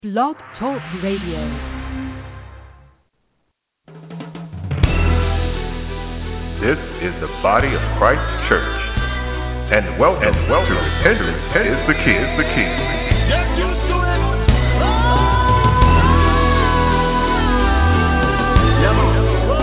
Blog Talk Radio. This is the body of Christ Church, and welcome to Repentance is the Key. Get used to it. Yeah, man.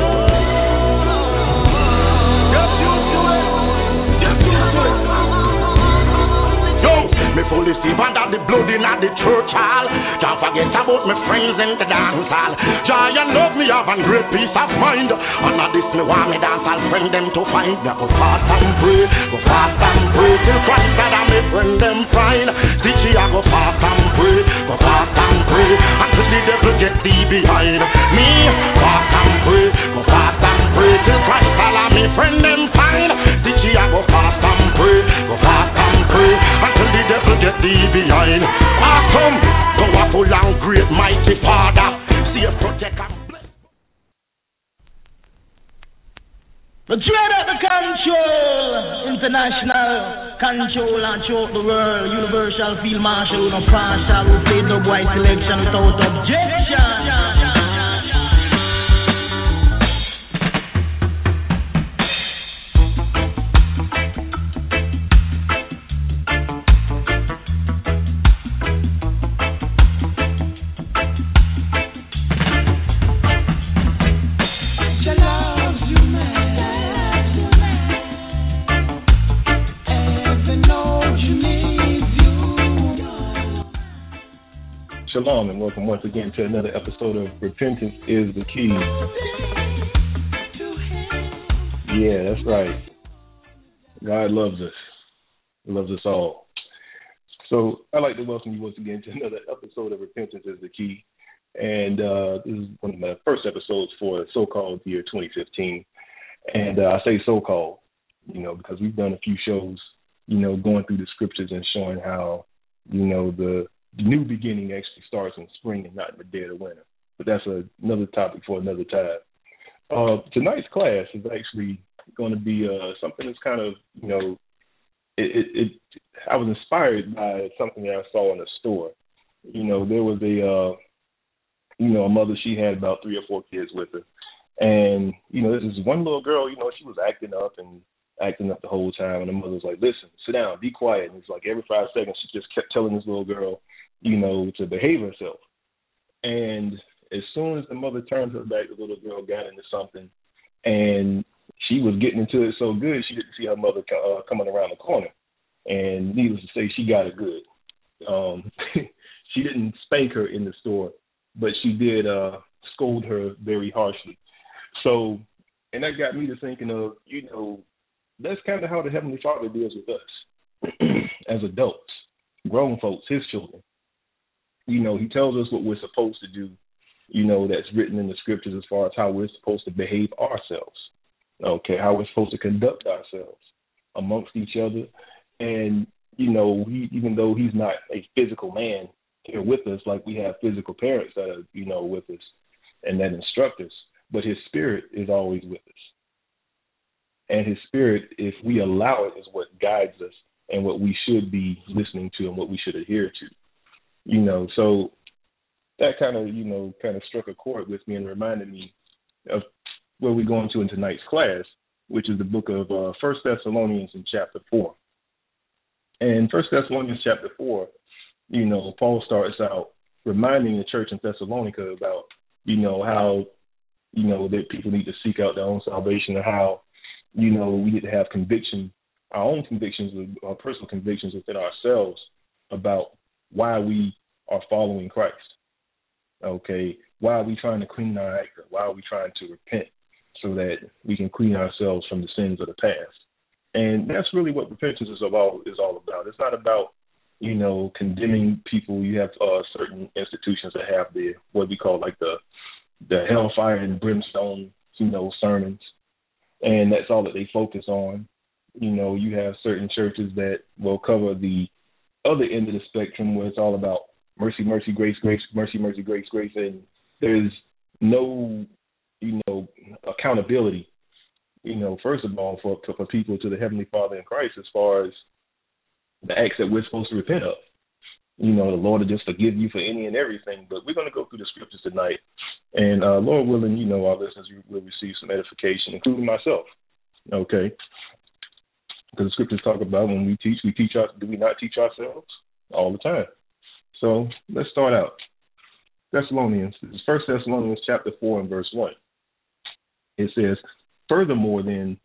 Get used to it. Get used to it. Yo, me fully see under the blood in the church hall. Can't forget about my friends in the dance hall. Joy and love me have a great peace of mind. And now this me want me dance, I'll friend them to find. Me go fast and pray till Christ that I may friend them find. See, I go fast and pray until the devil get thee behind me. Fast and pray till Christ that I may friend them find. See, I go fast and pray until the devil get thee behind. Awesome, powerful and great, mighty Father, safe, protect and bless. The dread of the control, international control and throughout the world, universal field marshal, no partial, who played the white selection without objection. Shalom and welcome once again to another episode of Repentance is the Key. Yeah, that's right. God loves us. He loves us all. So I'd like to welcome you once again to another episode of Repentance is the Key. And this is one of my first episodes for so-called year 2015. And I say so-called, because we've done a few shows, going through the scriptures and showing how, the new beginning actually starts in spring and not in the dead of winter. But that's another topic for another time. Tonight's class is actually going to be something that's kind of, I was inspired by something that I saw in a store. There was a mother, she had about 3 or 4 kids with her. And, this is one little girl, she was acting up the whole time. And the mother was like, listen, sit down, be quiet. And it's like every 5 seconds, she just kept telling this little girl, to behave herself. And as soon as the mother turned her back, the little girl got into something. And she was getting into it so good, she didn't see her mother coming around the corner. And needless to say, she got it good. She didn't spank her in the store, but she did scold her very harshly. So, and that got me to thinking of, that's kind of how the Heavenly Father deals with us as adults, grown folks, his children. He tells us what we're supposed to do, that's written in the scriptures as far as how we're supposed to behave ourselves, how we're supposed to conduct ourselves amongst each other. And, even though he's not a physical man here with us, like we have physical parents that are, with us and that instruct us, but his spirit is always with us. And his spirit, if we allow it, is what guides us and what we should be listening to and what we should adhere to. So that kind of struck a chord with me and reminded me of where we're going to in tonight's class, which is the book of 1 Thessalonians in chapter 4. And 1 Thessalonians chapter 4, Paul starts out reminding the church in Thessalonica about, how, that people need to seek out their own salvation and how, we need to have conviction, our own convictions, our personal convictions within ourselves about why we are following Christ. Why are we trying to clean our act up? Why are we trying to repent so that we can clean ourselves from the sins of the past? And that's really what repentance is all about. It's not about, condemning people. You have certain institutions that have what we call like the hellfire and brimstone, sermons. And that's all that they focus on. You have certain churches that will cover the other end of the spectrum where it's all about mercy, mercy, grace, grace, mercy, mercy, grace, grace. And there's no, accountability, first of all, for people to the Heavenly Father in Christ as far as the acts that we're supposed to repent of. the Lord will just forgive you for any and everything. But we're going to go through the scriptures tonight. And Lord willing, our listeners will receive some edification, including myself. Okay? Because the scriptures talk about when we teach do we not teach ourselves? All the time. So let's start out. Thessalonians, this is 1 Thessalonians chapter 4 and verse 1. It says, "Furthermore then,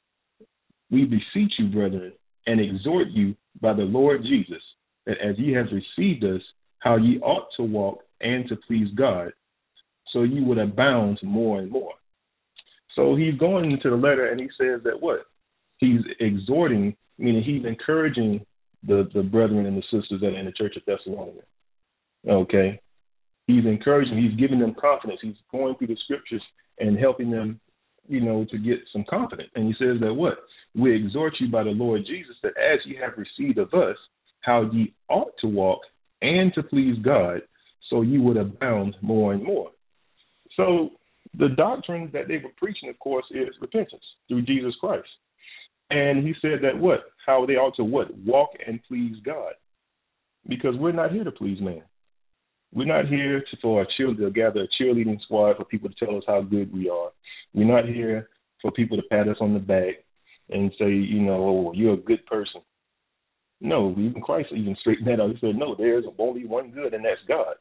we beseech you, brethren, and exhort you by the Lord Jesus, that as ye have received us, how ye ought to walk and to please God, so you would abound more and more." So he's going into the letter and he says that what? He's exhorting, meaning he's encouraging the brethren and the sisters that are in the church of Thessalonica. Okay? He's encouraging, he's giving them confidence. He's going through the scriptures and helping them, to get some confidence. And he says that what? "We exhort you by the Lord Jesus, that as ye have received of us, how ye ought to walk and to please God, so you would abound more and more." So the doctrine that they were preaching, of course, is repentance through Jesus Christ. And he said that what? How they ought to what? Walk and please God. Because we're not here to please man. We're not here to gather a cheerleading squad for people to tell us how good we are. We're not here for people to pat us on the back and say, "Oh, you're a good person." No, even Christ even straightened that out. He said, no, there's only one good, and that's God.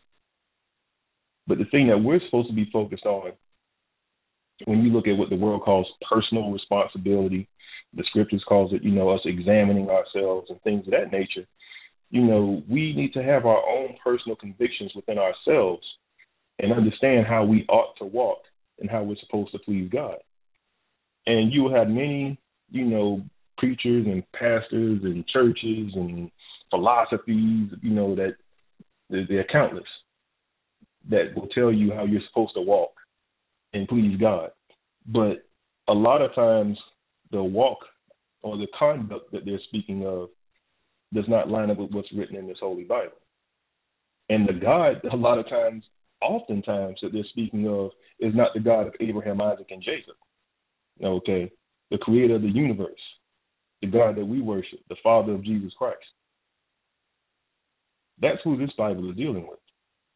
But the thing that we're supposed to be focused on, when you look at what the world calls personal responsibility, the scriptures calls it, us examining ourselves and things of that nature, we need to have our own personal convictions within ourselves and understand how we ought to walk and how we're supposed to please God. And you will have many, preachers and pastors and churches and philosophies, that they're countless, that will tell you how you're supposed to walk and please God. But a lot of times the walk or the conduct that they're speaking of does not line up with what's written in this Holy Bible. And the God, oftentimes that they're speaking of is not the God of Abraham, Isaac, and Jacob. Okay, the creator of the universe, the God that we worship, the Father of Jesus Christ. That's who this Bible is dealing with.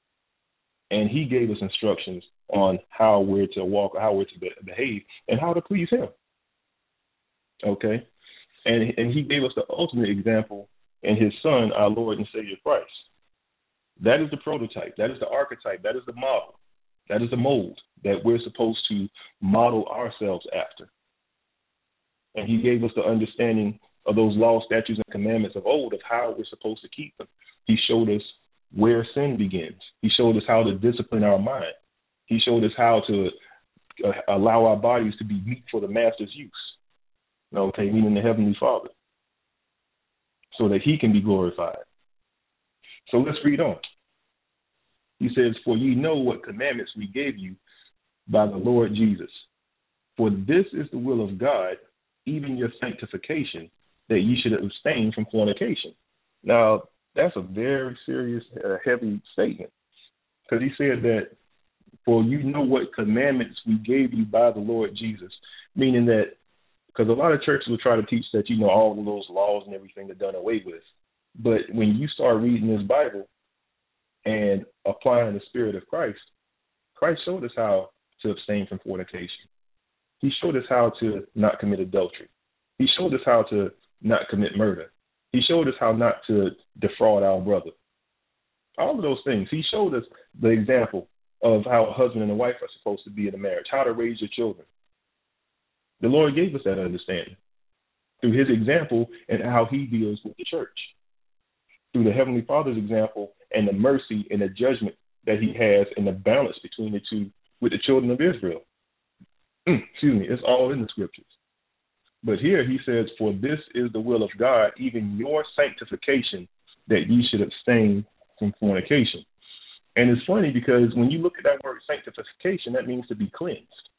And he gave us instructions on how we're to walk, how we're to behave, and how to please him. Okay? And he gave us the ultimate example in his Son, our Lord and Savior Christ. That is the prototype. That is the archetype. That is the model. That is the mold that we're supposed to model ourselves after. And he gave us the understanding of those laws, statutes, and commandments of old of how we're supposed to keep them. He showed us where sin begins. He showed us how to discipline our mind. He showed us how to allow our bodies to be meat for the master's use. Okay, meaning the Heavenly Father, so that he can be glorified. So let's read on. He says, "For ye know what commandments we gave you by the Lord Jesus. For this is the will of God, even your sanctification, that ye should abstain from fornication." Now, that's a very serious, heavy statement. Because he said that, "For you know what commandments we gave you by the Lord Jesus." Meaning that, because a lot of churches will try to teach that, all of those laws and everything are done away with. But when you start reading this Bible and applying the Spirit of Christ, Christ showed us how to abstain from fornication. He showed us how to not commit adultery. He showed us how to not commit murder. He showed us how not to defraud our brother. All of those things. He showed us the example of how a husband and a wife are supposed to be in a marriage, how to raise your children. The Lord gave us that understanding through his example and how he deals with the church, through the Heavenly Father's example and the mercy and the judgment that he has and the balance between the two with the children of Israel. It's all in the scriptures. But here he says, "For this is the will of God, even your sanctification, that ye should abstain from fornication." And it's funny because when you look at that word sanctification, that means to be cleansed.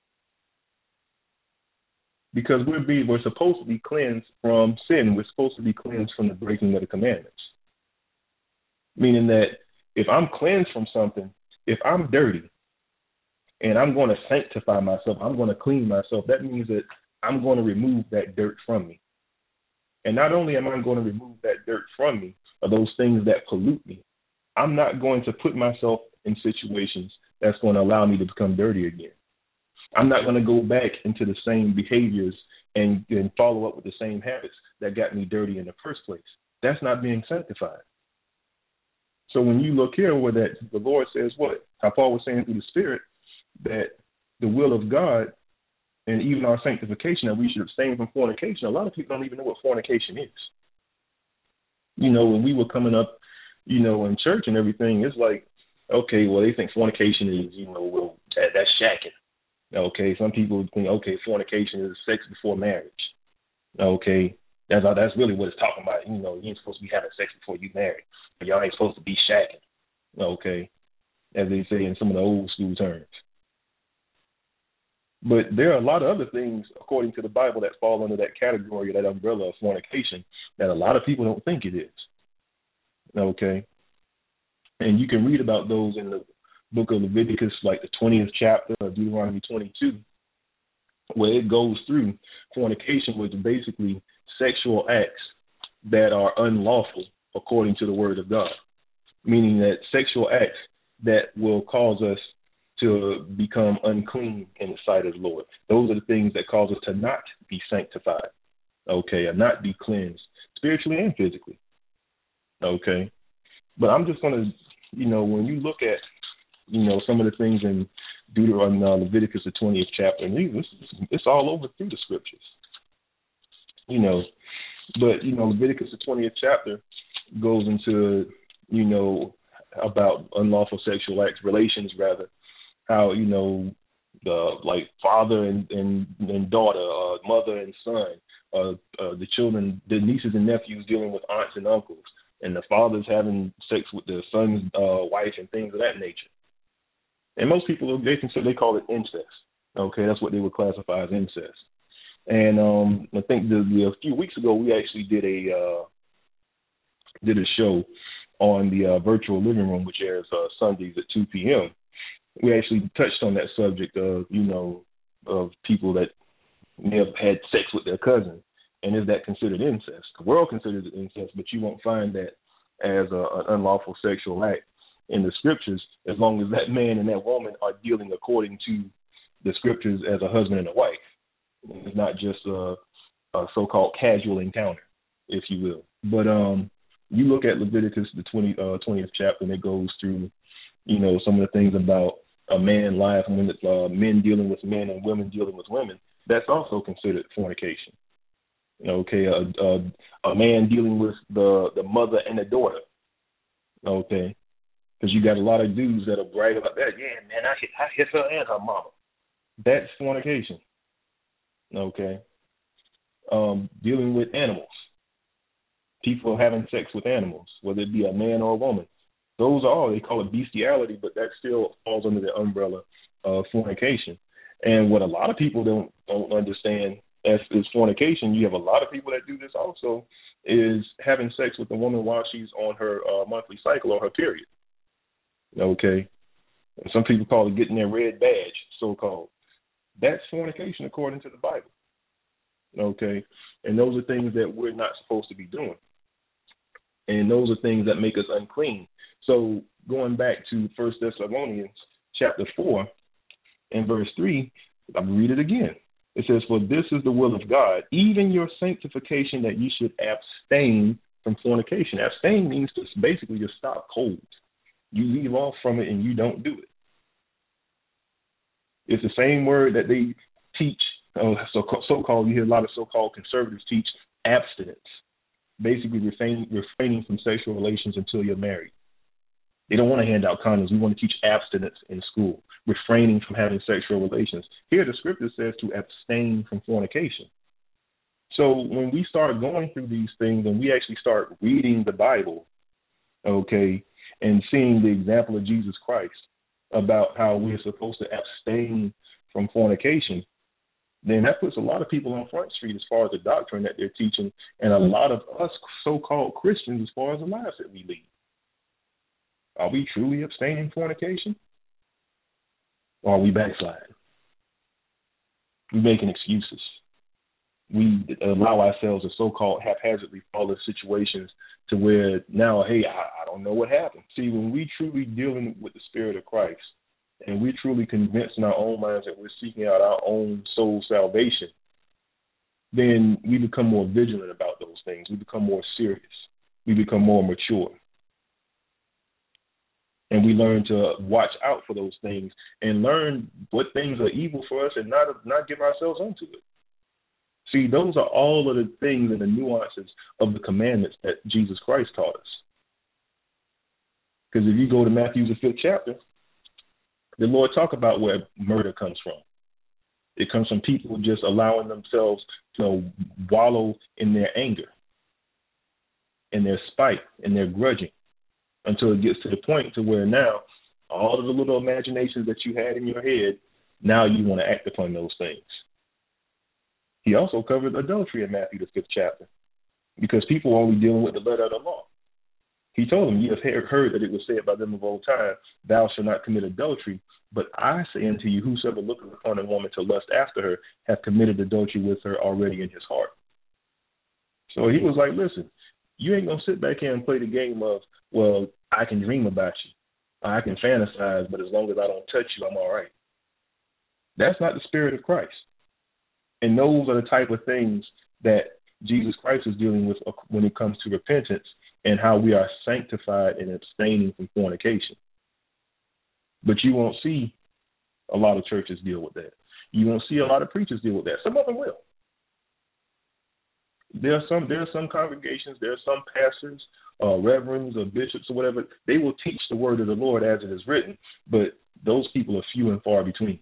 Because we're supposed to be cleansed from sin. We're supposed to be cleansed from the breaking of the commandments. Meaning that if I'm cleansed from something, if I'm dirty and I'm going to sanctify myself, I'm going to clean myself, that means that I'm going to remove that dirt from me. And not only am I going to remove that dirt from me, or those things that pollute me, I'm not going to put myself in situations that's going to allow me to become dirty again. I'm not going to go back into the same behaviors and follow up with the same habits that got me dirty in the first place. That's not being sanctified. So when you look here where that the Lord says what? How Paul was saying through the Spirit that the will of God and even our sanctification, that we should abstain from fornication. A lot of people don't even know what fornication is. You know, when we were coming up, you know, in church and everything, it's like, okay, well, they think fornication is, you know, well, that's shacking. Okay, some people think, okay, fornication is sex before marriage. Okay, that's really what it's talking about. You know, you ain't supposed to be having sex before you marry. Y'all ain't supposed to be shacking. Okay, as they say in some of the old school terms. But there are a lot of other things, according to the Bible, that fall under that category, that umbrella of fornication, that a lot of people don't think it is. Okay? And you can read about those in the book of Leviticus, like the 20th chapter of Deuteronomy 22, where it goes through fornication, which is basically sexual acts that are unlawful according to the word of God, meaning that sexual acts that will cause us to become unclean in the sight of the Lord. Those are the things that cause us to not be sanctified, okay, or not be cleansed spiritually and physically, okay. But I'm just going to, you know, when you look at, you know, some of the things in Leviticus, the 20th chapter, and it's all over through the scriptures, you know. But, you know, Leviticus, the 20th chapter goes into, you know, about unlawful sexual acts, relations rather, how, you know, like father and daughter, mother and son, the children, the nieces and nephews dealing with aunts and uncles, and the fathers having sex with the son's wife and things of that nature. And most people, they call it incest. Okay, that's what they would classify as incest. And I think a few weeks ago we actually did a show on the virtual living room, which airs Sundays at 2 p.m. We actually touched on that subject of, you know, of people that may have had sex with their cousin, and is that considered incest? The world considers it incest, but you won't find that as an unlawful sexual act in the scriptures, as long as that man and that woman are dealing according to the scriptures as a husband and a wife. It's not just a so-called casual encounter, if you will. But you look at Leviticus, the 20th chapter, and it goes through, you know, some of the things about a man lying with men dealing with men and women dealing with women. That's also considered fornication. Okay, a man dealing with the mother and the daughter. Okay, because you got a lot of dudes that'll brag about that. Yeah, man, I hit her and her mama. That's fornication. Okay, dealing with animals, people having sex with animals, whether it be a man or a woman. Those are all, they call it bestiality, but that still falls under the umbrella of fornication. And what a lot of people don't understand as is fornication, you have a lot of people that do this also, is having sex with a woman while she's on her monthly cycle or her period. Okay? And some people call it getting their red badge, so-called. That's fornication according to the Bible. Okay? And those are things that we're not supposed to be doing. And those are things that make us unclean. So going back to 1 Thessalonians chapter 4 and verse 3, I'll read it again. It says, "For this is the will of God, even your sanctification, that you should abstain from fornication." Abstain means to basically just stop cold. You leave off from it and you don't do it. It's the same word that they teach, so-called, you hear a lot of so-called conservatives teach abstinence, basically refraining from sexual relations until you're married. They don't want to hand out condoms. We want to teach abstinence in school, refraining from having sexual relations. Here the scripture says to abstain from fornication. So when we start going through these things and we actually start reading the Bible, okay, and seeing the example of Jesus Christ about how we're supposed to abstain from fornication, then that puts a lot of people on Front Street as far as the doctrine that they're teaching, and a lot of us so-called Christians as far as the lives that we lead. Are we truly abstaining from fornication? Or are we backsliding? We're making excuses. We allow ourselves to so-called haphazardly fall into situations to where now, hey, I don't know what happened. See, when we truly dealing with the Spirit of Christ and we truly convinced in our own minds that we're seeking out our own soul salvation, then we become more vigilant about those things. We become more serious. We become more mature. And we learn to watch out for those things and learn what things are evil for us and not give ourselves onto it. See, those are all of the things and the nuances of the commandments that Jesus Christ taught us. Because if you go to Matthew, the 5th chapter, the Lord talk about where murder comes from. It comes from people just allowing themselves to wallow in their anger, in their spite, in their grudging, until it gets to the point to where now all of the little imaginations that you had in your head, now you want to act upon those things. He also covered adultery in Matthew, the 5th chapter, because people are only dealing with the letter of the law. He told them, you have heard that it was said by them of old time, thou shalt not commit adultery. But I say unto you, whosoever looketh upon a woman to lust after her hath committed adultery with her already in his heart. So he was like, listen, you ain't going to sit back here and play the game of, well, I can dream about you. I can fantasize, but as long as I don't touch you, I'm all right. That's not the Spirit of Christ. And those are the type of things that Jesus Christ is dealing with when it comes to repentance and how we are sanctified and abstaining from fornication. But you won't see a lot of churches deal with that. You won't see a lot of preachers deal with that. Some of them will. There are some congregations, there are some pastors, reverends or bishops or whatever, they will teach the word of the Lord as it is written, but those people are few and far between.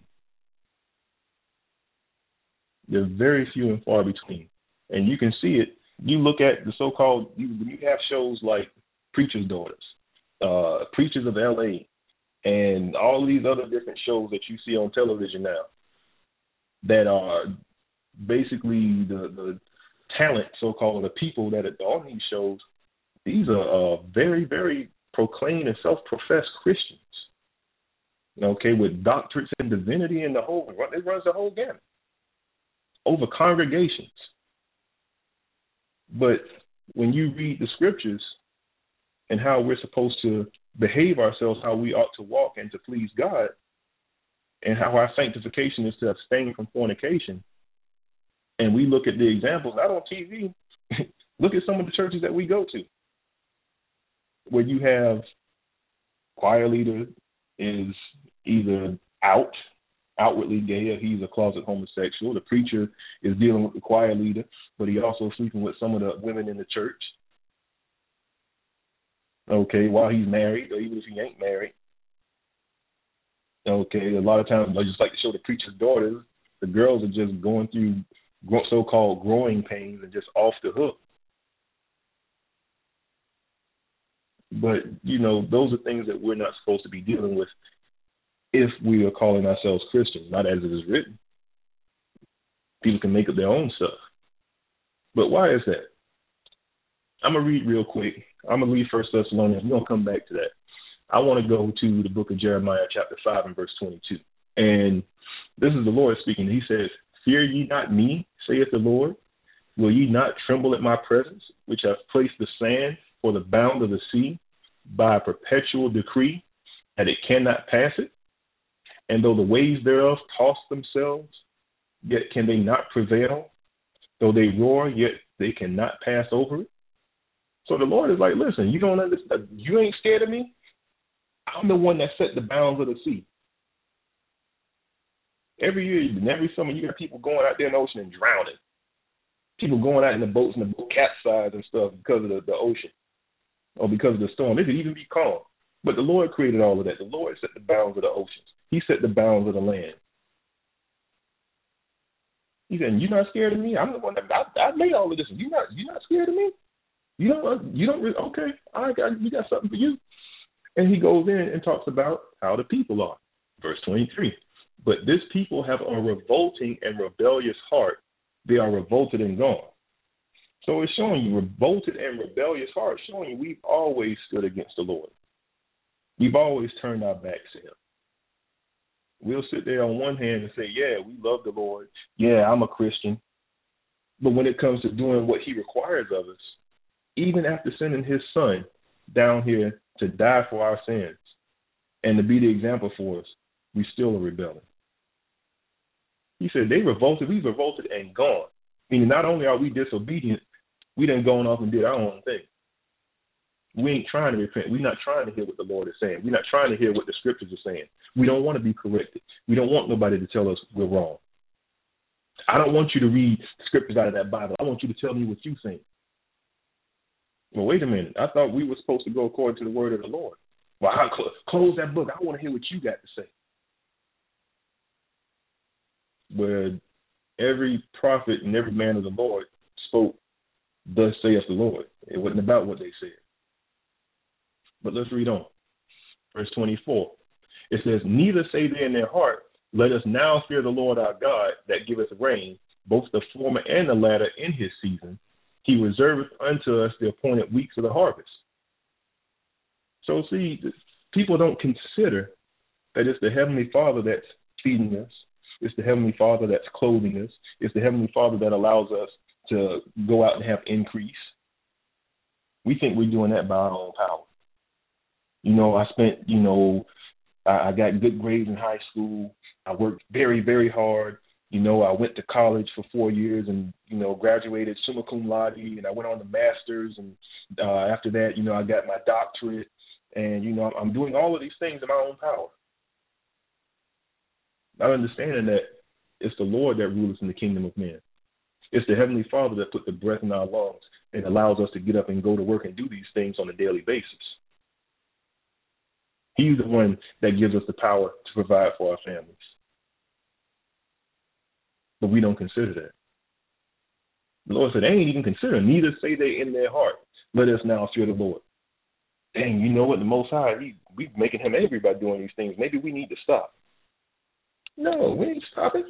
They're very few and far between. And you can see it. You look at the so-called, you have shows like Preacher's Daughters, Preachers of L.A., and all these other different shows that you see on television now that are basically the talent, so-called, the people that are on these shows. These are very, very proclaimed and self-professed Christians, okay, with doctorates in divinity and it runs the whole gamut over congregations. But when you read the scriptures and how we're supposed to behave ourselves, how we ought to walk and to please God, and how our sanctification is to abstain from fornication, and we look at the examples, not on TV, look at some of the churches that we go to, where you have choir leader is either outwardly gay, or he's a closet homosexual. The preacher is dealing with the choir leader, but he also sleeping with some of the women in the church. Okay, while he's married, or even if he ain't married. Okay, a lot of times, I just like to show the preacher's daughters, the girls are just going through so-called growing pains and just off the hook. But, those are things that we're not supposed to be dealing with if we are calling ourselves Christians, not as it is written. People can make up their own stuff. But why is that? I'm going to read real quick. I'm going to read 1 Thessalonians. We're going to come back to that. I want to go to the book of Jeremiah, chapter 5 and verse 22. And this is the Lord speaking. He says, fear ye not me, saith the Lord. Will ye not tremble at my presence, which have placed the sand for the bound of the sea by a perpetual decree, that it cannot pass it? And though the waves thereof toss themselves, yet can they not prevail. Though they roar, yet they cannot pass over it. So the Lord is like, listen, you don't understand. You ain't scared of me? I'm the one that set the bounds of the sea. Every year and every summer, you got people going out there in the ocean and drowning. People going out in the boats and the boat capsize and stuff because of the ocean or because of the storm. It could even be calm. But the Lord created all of that. The Lord set the bounds of the oceans. He set the bounds of the land. He said, you're not scared of me? I'm the one that I made all of this. You're not scared of me? You don't really, okay, we got something for you. And he goes in and talks about how the people are. Verse 23. But this people have a revolting and rebellious heart. They are revolted and gone. So it's showing you revolted and rebellious heart, showing you we've always stood against the Lord. We've always turned our backs to him. We'll sit there on one hand and say, yeah, we love the Lord. Yeah, I'm a Christian. But when it comes to doing what he requires of us, even after sending his son down here to die for our sins and to be the example for us, we still are rebelling. He said they revolted, we revolted and gone. Meaning not only are we disobedient, we done gone off and did our own thing. We ain't trying to repent. We're not trying to hear what the Lord is saying. We're not trying to hear what the scriptures are saying. We don't want to be corrected. We don't want nobody to tell us we're wrong. I don't want you to read scriptures out of that Bible. I want you to tell me what you think. Well, wait a minute. I thought we were supposed to go according to the word of the Lord. Well, I'll close that book. I want to hear what you got to say. Where every prophet and every man of the Lord spoke, thus saith the Lord. It wasn't about what they said. But let's read on. Verse 24. It says, neither say they in their heart, let us now fear the Lord our God that giveth rain, both the former and the latter in his season. He reserveth unto us the appointed weeks of the harvest. So see, people don't consider that it's the Heavenly Father that's feeding us. It's the Heavenly Father that's clothing us. It's the Heavenly Father that allows us to go out and have increase. We think we're doing that by our own power. I got good grades in high school. I worked very, very hard. I went to college for 4 years and, graduated summa cum laude, and I went on to master's. And after that, I got my doctorate. And, I'm doing all of these things in my own power. Not understanding that it's the Lord that rules in the kingdom of men. It's the Heavenly Father that put the breath in our lungs and allows us to get up and go to work and do these things on a daily basis. He's the one that gives us the power to provide for our families. But we don't consider that. The Lord said, they ain't even consider, neither say they in their heart, let us now fear the Lord. Dang, you know what? The Most High, we making him angry by doing these things. Maybe we need to stop. No, we ain't stopping.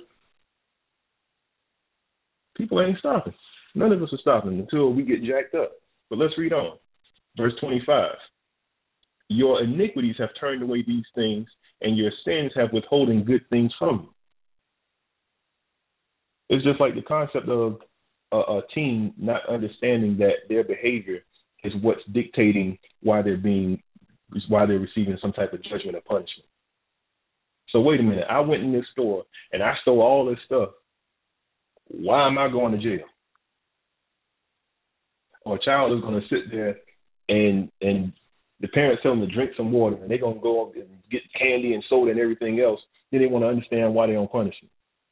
People ain't stopping. None of us are stopping until we get jacked up. But let's read on. Verse 25. Your iniquities have turned away these things, and your sins have withholden good things from you. It's just like the concept of a teen not understanding that their behavior is what's dictating why they're receiving some type of judgment or punishment. So wait a minute, I went in this store and I stole all this stuff. Why am I going to jail? Or a child is going to sit there and the parents tell them to drink some water and they're going to go and get candy and soda and everything else. Then they want to understand why they're on punishment.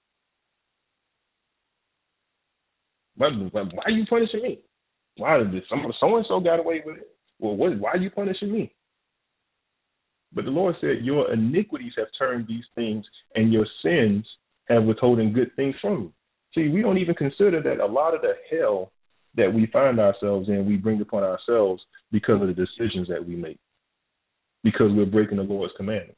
Why are you punishing me? Why did this? So-and-so got away with it. Well, why are you punishing me? But the Lord said, your iniquities have turned these things, and your sins have withholden good things from you. See, we don't even consider that a lot of the hell that we find ourselves in, we bring upon ourselves because of the decisions that we make, because we're breaking the Lord's commandments.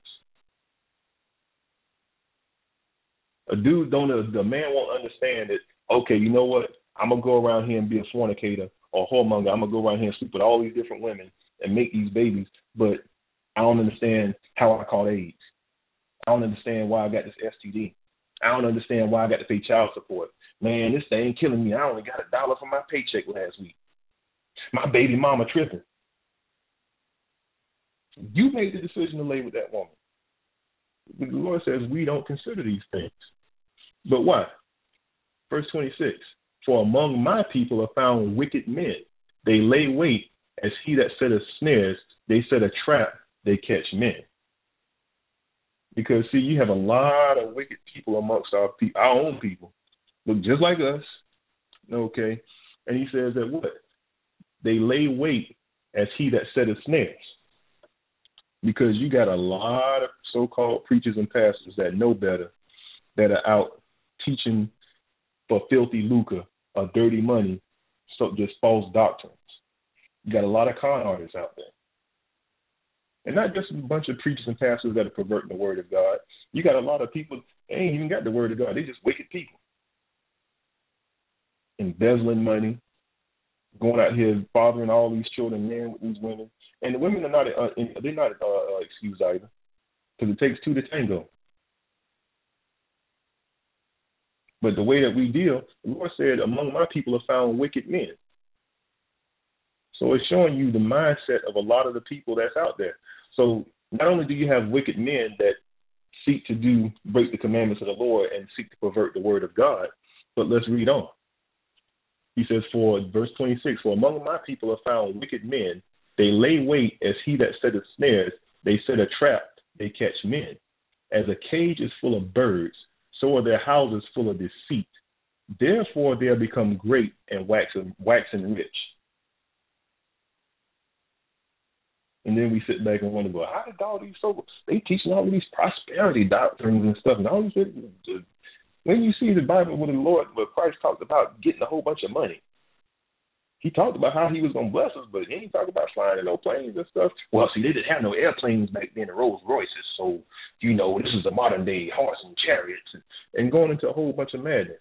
The man won't understand that, okay, you know what? I'm going to go around here and be a fornicator or a whoremonger. I'm going to go around here and sleep with all these different women and make these babies, but I don't understand how I caught AIDS. I don't understand why I got this STD. I don't understand why I got to pay child support. Man, this thing killing me. I only got $1 from my paycheck last week. My baby mama tripping. You made the decision to lay with that woman. But the Lord says we don't consider these things. But why? Verse 26, for among my people are found wicked men. They lay wait as he that setteth snares. They set a trap, they catch men. Because, see, you have a lot of wicked people amongst our own people. Look just like us, okay? And he says that what? They lay wait as he that setteth snares. Because you got a lot of so-called preachers and pastors that know better, that are out teaching for filthy lucre or dirty money, so just false doctrines. You got a lot of con artists out there. And not just a bunch of preachers and pastors that are perverting the word of God. You got a lot of people, they ain't even got the word of God. They just wicked people. Embezzling money, going out here fathering all these children, marrying with these women. And the women are not, they're not excused either, because it takes two to tango. But the way that we deal, the Lord said, among my people are found wicked men. So it's showing you the mindset of a lot of the people that's out there. So not only do you have wicked men that seek to break the commandments of the Lord and seek to pervert the word of God, but let's read on. He says, for verse 26, for among my people are found wicked men. They lay wait as he that setteth snares. They set a trap. They catch men. As a cage is full of birds, so are their houses full of deceit. Therefore they are become great and waxen rich. And then we sit back and wonder, well, how did all these folks, they teaching all of these prosperity doctrines and stuff, and all these, when you see the Bible where Christ talked about getting a whole bunch of money, he talked about how he was going to bless us, but he ain't talking about flying in no planes and stuff. Well, see, they didn't have no airplanes back then, the Rolls Royces, so, this is the modern day horse and chariots, and going into a whole bunch of madness.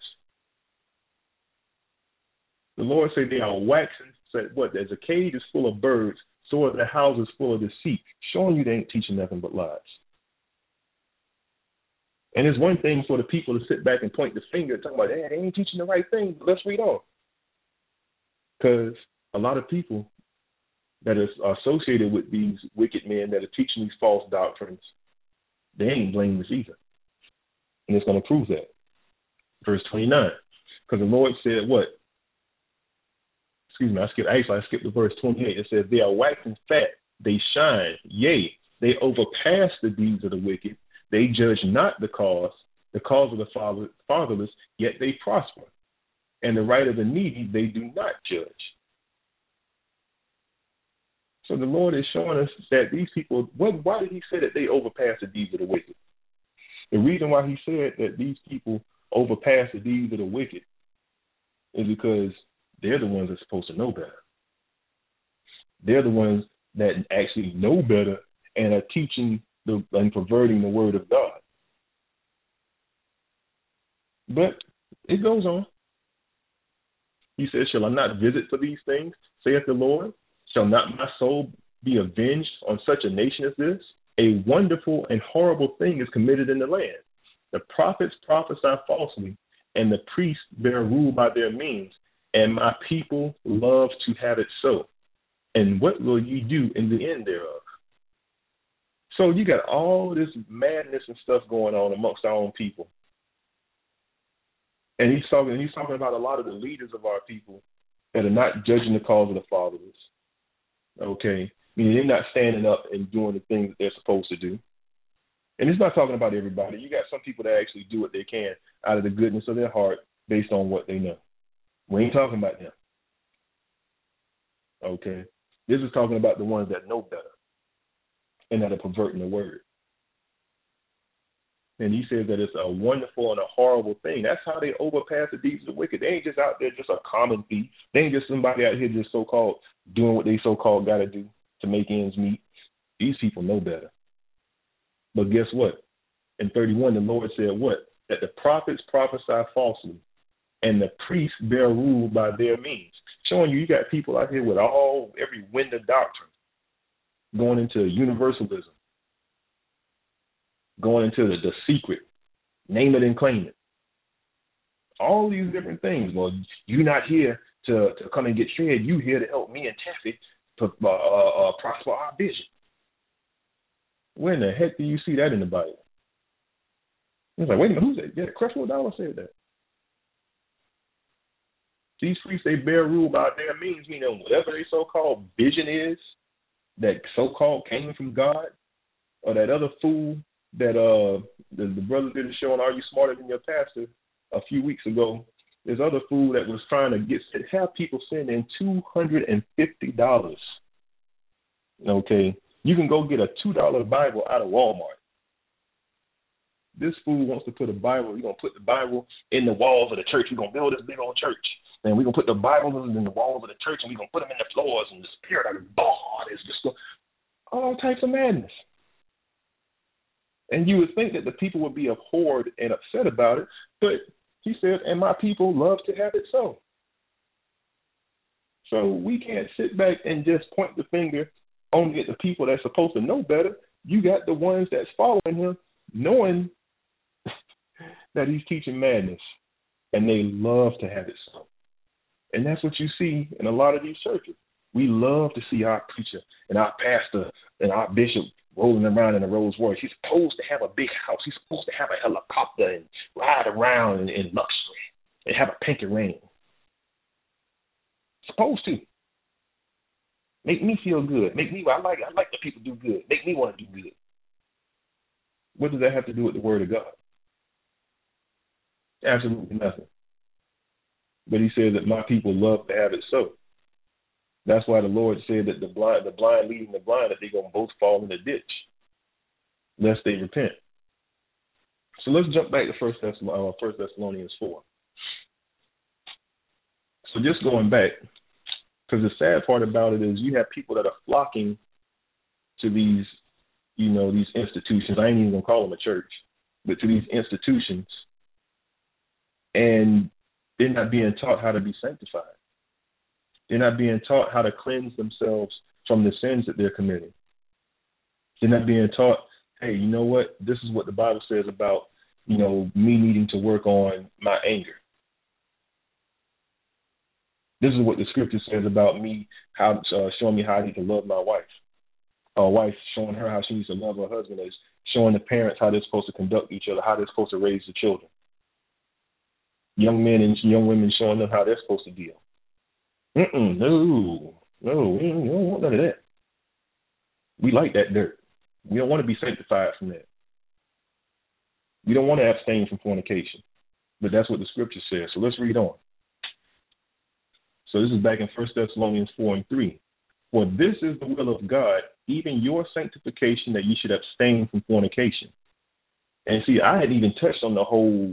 The Lord said they are waxing, said what? As a cage is full of birds, so are the houses full of deceit, showing you they ain't teaching nothing but lies. And it's one thing for the people to sit back and point the finger, talking about, hey, they ain't teaching the right thing. Let's read on. Because a lot of people that are associated with these wicked men that are teaching these false doctrines, they ain't blameless either. And it's going to prove that. Verse 29. Because the Lord said what? I skipped to verse 28. It says, they are waxing fat, they shine, yea, they overpass the deeds of the wicked. They judge not the cause of the fatherless, yet they prosper. And the right of the needy they do not judge. So the Lord is showing us that these people, why did he say that they overpass the deeds of the wicked? The reason why he said that these people overpass the deeds of the wicked is because they're the ones that's supposed to know better. They're the ones that actually know better and are teaching and perverting the word of God. But it goes on. He says, shall I not visit for these things, saith the Lord? Shall not my soul be avenged on such a nation as this? A wonderful and horrible thing is committed in the land. The prophets prophesy falsely, and the priests bear rule by their means, and my people love to have it so. And what will ye do in the end thereof? So you got all this madness and stuff going on amongst our own people. And he's talking about a lot of the leaders of our people that are not judging the cause of the fatherless. Okay? Meaning they're not standing up and doing the things that they're supposed to do. And he's not talking about everybody. You got some people that actually do what they can out of the goodness of their heart based on what they know. We ain't talking about them. Okay? This is talking about the ones that know better and that are perverting the word. And he says that it's a wonderful and a horrible thing. That's how they overpass the deeds of the wicked. They ain't just out there just a common thief. They ain't just somebody out here just so-called doing what they so-called got to do to make ends meet. These people know better. But guess what? In 31, the Lord said what? That the prophets prophesy falsely and the priests bear rule by their means. Showing you got people out here with every wind of doctrine going into universalism, going into the secret, name it and claim it. All these different things. Well, you're not here to come and get fed. You here to help me and Taffy to prosper our vision. Where in the heck do you see that in the Bible? It's like, wait a minute, who's that? Yeah, Creflo Dollar said that. These priests, they bear rule by their means, meaning whatever their so-called vision is that so-called came from God, or that other fool that the brother did a show on Are You Smarter Than Your Pastor a few weeks ago. There's other fool that was trying to have people send in $250. Okay, you can go get a $2 Bible out of Walmart. This fool wants to put a Bible. We're going to put the Bible in the walls of the church. We're going to build this big old church. And we're going to put the Bibles in the walls of the church, and we're going to put them in the floors, and the spirit of God is just all types of madness. And you would think that the people would be abhorred and upset about it, but he said, and my people love to have it so. So we can't sit back and just point the finger only at the people that's supposed to know better. You got the ones that's following him, knowing that he's teaching madness, and they love to have it so. And that's what you see in a lot of these churches. We love to see our preacher and our pastor and our bishop rolling around in a Rolls Royce. He's supposed to have a big house. He's supposed to have a helicopter and ride around in luxury and have a pinky ring. Supposed to. Make me feel good. I like the people do good. Make me want to do good. What does that have to do with the Word of God? Absolutely nothing. But he said that my people love to have it so. That's why the Lord said that the blind leading the blind, that they're going to both fall in the ditch, lest they repent. So let's jump back to 1 Thessalonians 4. So just going back, because the sad part about it is you have people that are flocking to these, these institutions. I ain't even going to call them a church, but to these institutions, and they're not being taught how to be sanctified. They're not being taught how to cleanse themselves from the sins that they're committing. They're not being taught, hey, you know what? This is what the Bible says about, me needing to work on my anger. This is what the scripture says about me, showing me how I need to love my wife. A wife showing her how she needs to love her husband, is showing the parents how they're supposed to conduct each other, how they're supposed to raise the children. Young men and young women showing them how they're supposed to deal. No, we don't want none of that. We like that dirt. We don't want to be sanctified from that. We don't want to abstain from fornication. But that's what the scripture says. So let's read on. So this is back in 1 Thessalonians 4:3. For this is the will of God, even your sanctification, that you should abstain from fornication. And see, I had even touched on the whole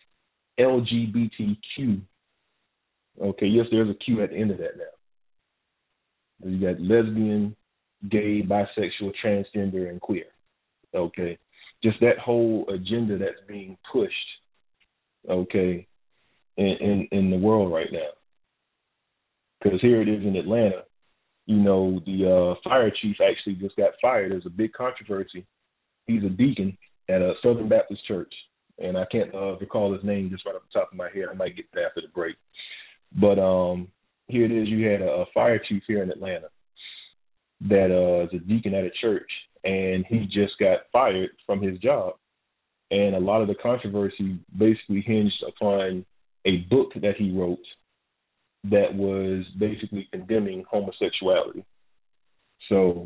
LGBTQ. Okay, yes, there's a Q at the end of that now. You got lesbian, gay, bisexual, transgender, and queer. Okay, just that whole agenda that's being pushed, okay, in the world right now. Because here it is in Atlanta, the fire chief actually just got fired. There's a big controversy. He's a deacon at a Southern Baptist church, and I can't recall his name just right off the top of my head. I might get that after the break. But here it is. You had a fire chief here in Atlanta that is a deacon at a church, and he just got fired from his job. And a lot of the controversy basically hinged upon a book that he wrote that was basically condemning homosexuality. So,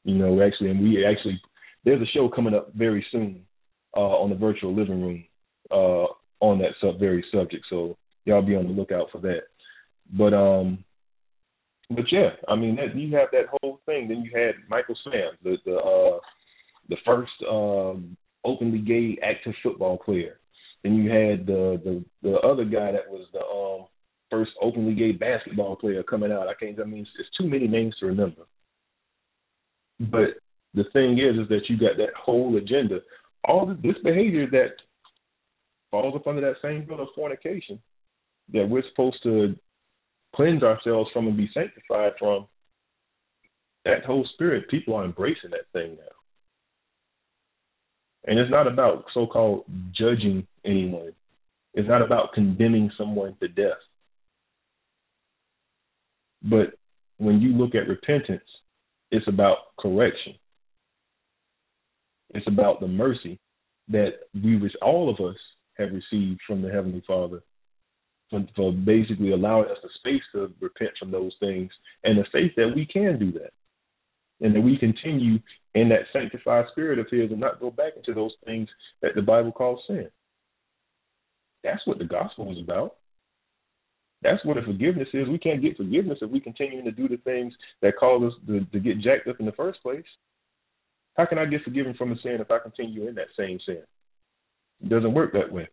there's a show coming up very soon on the Virtual Living Room on that very subject. So y'all be on the lookout for that. But yeah, you have that whole thing. Then you had Michael Sam, the first openly gay active football player. Then you had the other guy that was the first openly gay basketball player coming out. It's too many names to remember. But the thing is that you got that whole agenda. All this behavior that falls up under that same bill of fornication that we're supposed to cleanse ourselves from and be sanctified from, that whole spirit, people are embracing that thing now. And it's not about so-called judging anyone. It's not about condemning someone to death. But when you look at repentance, it's about correction. It's about the mercy that all of us have received from the Heavenly Father for basically allowing us the space to repent from those things, and the faith that we can do that, and that we continue in that sanctified spirit of His and not go back into those things that the Bible calls sin. That's what the gospel is about. That's what a forgiveness is. We can't get forgiveness if we continue to do the things that cause us to get jacked up in the first place. How can I get forgiven from a sin if I continue in that same sin? It doesn't work that way.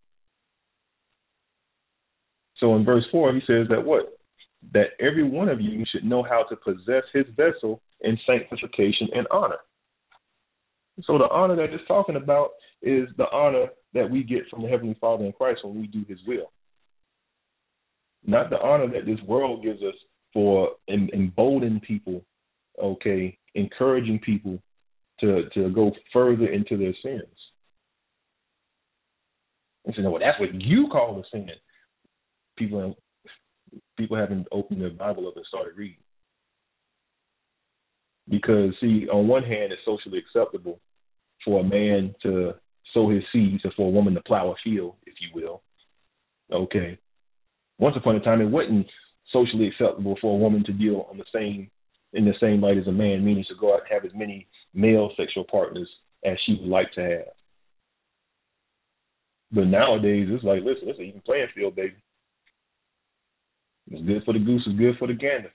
So in verse 4, he says that what? That every one of you should know how to possess his vessel in sanctification and honor. So the honor that it's talking about is the honor that we get from the Heavenly Father in Christ when we do His will. Not the honor that this world gives us for emboldening people, okay, encouraging people to go further into their sins. And so, well, that's what you call a sin. People haven't opened their Bible up and started reading. Because, see, on one hand, it's socially acceptable for a man to sow his seeds and for a woman to plow a field, if you will. Okay. Once upon a time, it wasn't socially acceptable for a woman to deal in the same light as a man, meaning to go out and have as many male sexual partners as she would like to have. But nowadays, it's like, listen, it's an even playing field, baby. It's good for the goose, it's good for the gander.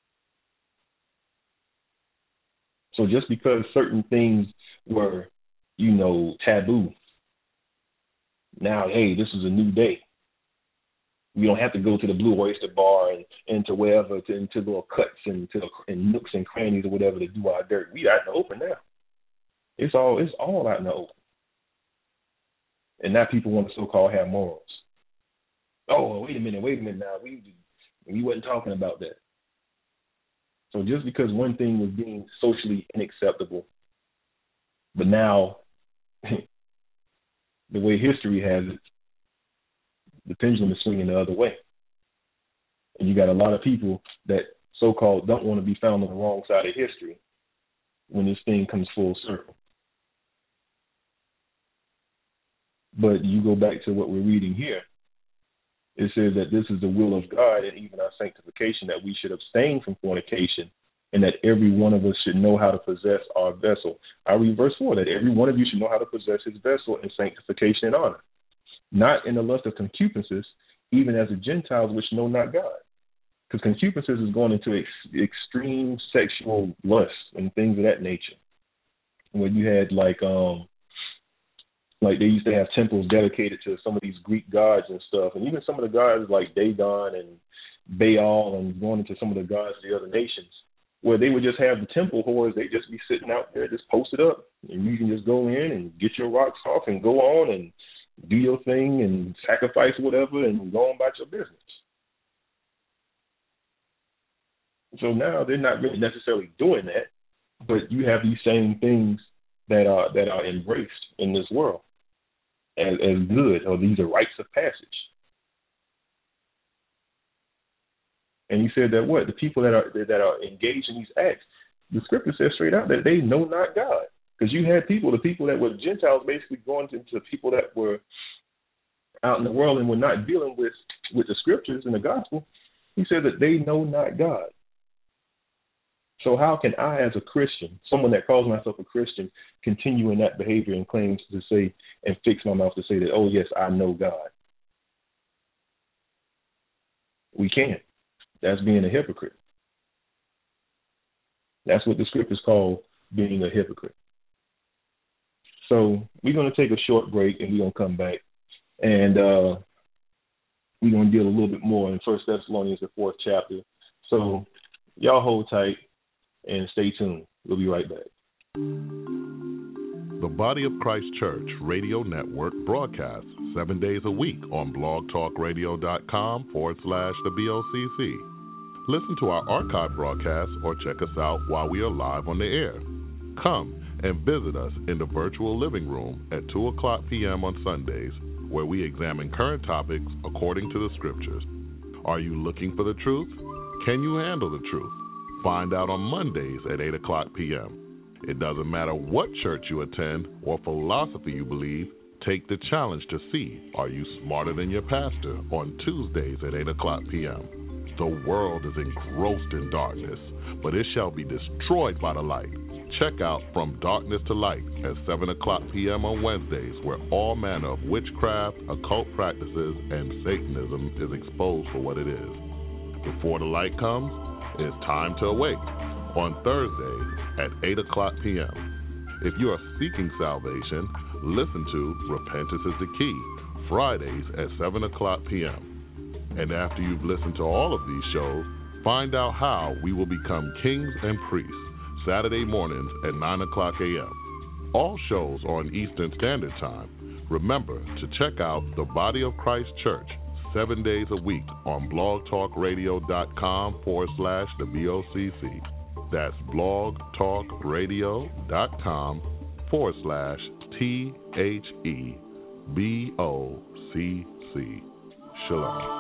So just because certain things were, taboo, now, hey, this is a new day. We don't have to go to the Blue Oyster Bar and to wherever, into little cuts and nooks and crannies or whatever to do our dirt. We out in the open now. It's all out in the open. And now people want to so-called have morals. Oh, wait a minute now. We wasn't talking about that. So just because one thing was being socially unacceptable, but now the way history has it, the pendulum is swinging the other way. And you got a lot of people that so-called don't want to be found on the wrong side of history when this thing comes full circle. But you go back to what we're reading here. It says that this is the will of God and even our sanctification, that we should abstain from fornication, and that every one of us should know how to possess our vessel. I read verse 4, that every one of you should know how to possess his vessel in sanctification and honor, not in the lust of concupiscences, even as the Gentiles which know not God. Because concupiscence is going into extreme sexual lust and things of that nature. When you had like they used to have temples dedicated to some of these Greek gods and stuff, and even some of the gods like Dagon and Baal, and going into some of the gods of the other nations, where they would just have the temple whores. They'd just be sitting out there, just posted up, and you can just go in and get your rocks off and go on and do your thing and sacrifice whatever and go on about your business. So now they're not really necessarily doing that, but you have these same things that are embraced in this world as good, or these are rites of passage. And he said that the people that are engaged in these acts, the scripture says straight out that they know not God. Because you had the people that were Gentiles basically going into people that were out in the world and were not dealing with the scriptures and the gospel. He said that they know not God. So how can I, as a Christian, someone that calls myself a Christian, continue in that behavior and claims to say and fix my mouth to say that, oh, yes, I know God? We can't. That's being a hypocrite. That's what the scriptures call being a hypocrite. So we're going to take a short break, and we're going to come back, and we're going to deal a little bit more in 1 Thessalonians, the 4th chapter. So y'all hold tight and stay tuned. We'll be right back. The Body of Christ Church Radio Network broadcasts 7 days a week on blogtalkradio.com/the BOCC. Listen to our archive broadcasts or check us out while we are live on the air. Come and visit us in the virtual living room at 2 o'clock p.m. on Sundays, where we examine current topics according to the scriptures. Are you looking for the truth? Can you handle the truth? Find out on Mondays at 8 o'clock p.m. It doesn't matter what church you attend or philosophy you believe, take the challenge to see, are you smarter than your pastor, on Tuesdays at 8 o'clock p.m. The world is engrossed in darkness, but it shall be destroyed by the light. Check out From Darkness to Light at 7 o'clock p.m. on Wednesdays, where all manner of witchcraft, occult practices, and Satanism is exposed for what it is. Before the light comes, it's time to awake on Thursdays at 8 o'clock p.m. If you are seeking salvation, listen to Repentance is the Key, Fridays at 7 o'clock p.m. And after you've listened to all of these shows, find out how we will become kings and priests, Saturday mornings at 9 o'clock a.m. All shows are on Eastern Standard Time. Remember to check out the Body of Christ Church 7 days a week on blogtalkradio.com/the BOCC. That's blogtalkradio.com/THEBOCC. Shalom.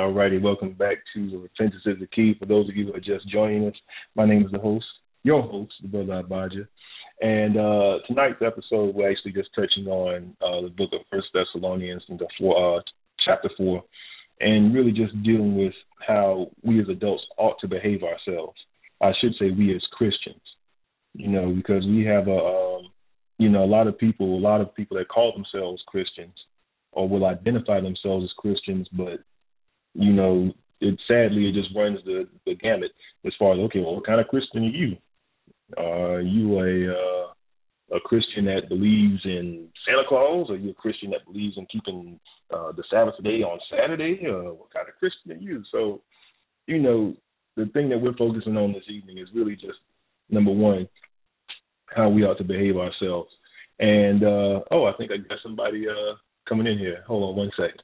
All righty, welcome back to Repentance is the Key. For those of you who are just joining us, my name is your host, the Brother Abadja. And tonight's episode, we're actually just touching on the book of 1 Thessalonians, chapter 4, and really just dealing with how we as adults ought to behave ourselves. I should say we as Christians, because we have a lot of people that call themselves Christians or will identify themselves as Christians, but, sadly, it just runs the gamut as far as, okay, well, what kind of Christian are you? Are you a Christian that believes in Santa Claus? Are you a Christian that believes in keeping the Sabbath day on Saturday? What kind of Christian are you? So, the thing that we're focusing on this evening is really just, number one, how we ought to behave ourselves. And, I think I got somebody coming in here. Hold on one second.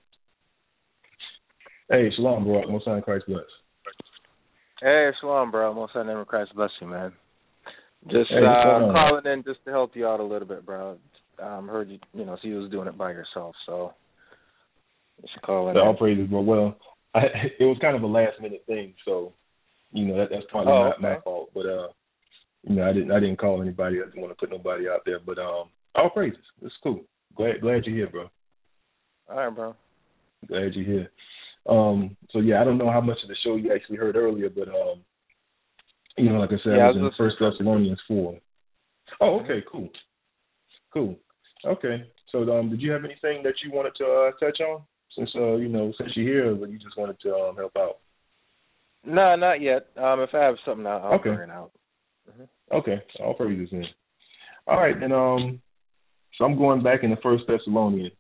Hey, shalom, bro. Most High Christ bless. Hey, shalom, bro. Most High name of Christ bless you, man. Just calling in just to help you out a little bit, bro. Heard you, so you was doing it by yourself, so just calling in. All praises, bro. Well, it was kind of a last-minute thing, so, that's probably not my fault. But, I didn't call anybody. I didn't want to put nobody out there. But all praises. It's cool. Glad you're here, bro. All right, bro. Glad you're here. So yeah, I don't know how much of the show you actually heard earlier, but like I said, I was in 1 Thessalonians 4. Oh, okay, cool. Okay, so did you have anything that you wanted to touch on since you're here, but you just wanted to help out? No, not yet. If I have something, I'll bring it out. Mm-hmm. Okay, all praises then. All right, and so I'm going back into 1 Thessalonians,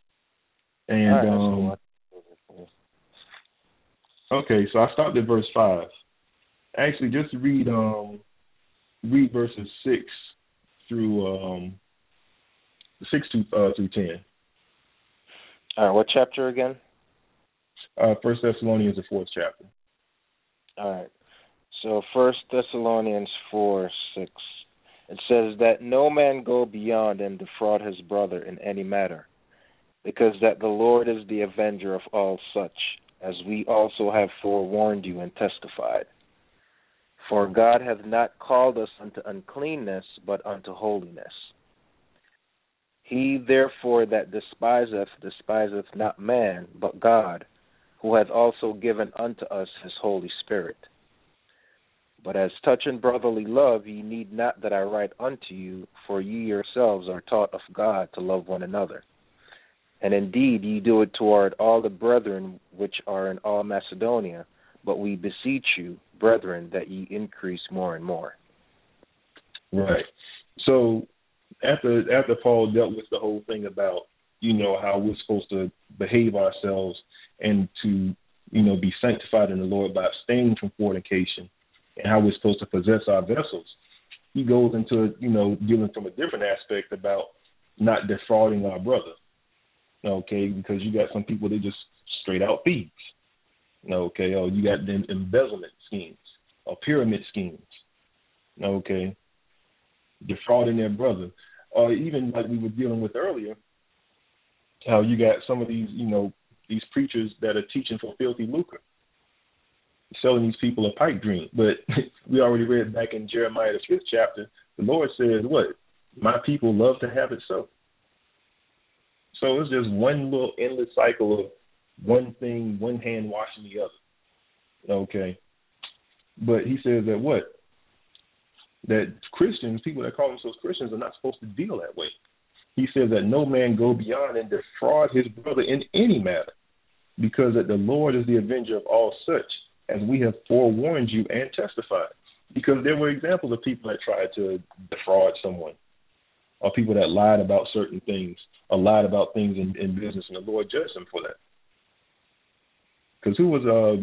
and okay, so I stopped at verse 5. Actually, just read verses 6 through 10. All right, what chapter again? 1 Thessalonians, the 4th chapter. All right. So 1 Thessalonians 4:6. It says that no man go beyond and defraud his brother in any matter, because that the Lord is the avenger of all such, as we also have forewarned you and testified. For God hath not called us unto uncleanness, but unto holiness. He therefore that despiseth not man, but God, who hath also given unto us his Holy Spirit. But as touching brotherly love, ye need not that I write unto you, for ye yourselves are taught of God to love one another. And indeed ye do it toward all the brethren which are in all Macedonia, but we beseech you, brethren, that ye increase more and more. Right. So after Paul dealt with the whole thing about, how we're supposed to behave ourselves and to, be sanctified in the Lord by abstaining from fornication, and how we're supposed to possess our vessels, he goes into, dealing from a different aspect about not defrauding our brother. Okay, because you got some people that just straight out thieves. Okay, or you got them embezzlement schemes or pyramid schemes. Okay, defrauding their brother, or even like we were dealing with earlier, how you got some of these, these preachers that are teaching for filthy lucre, selling these people a pipe dream. But we already read back in Jeremiah the 5th chapter, the Lord says, what? My people love to have it so. So it's just one little endless cycle of one thing, one hand washing the other. Okay. But he says that what? That Christians, people that call themselves Christians, are not supposed to deal that way. He says that no man go beyond and defraud his brother in any matter, because that the Lord is the avenger of all such, as we have forewarned you and testified. Because there were examples of people that tried to defraud someone, or people that lied about certain things, or lied about things in business, and the Lord judged them for that. Because who was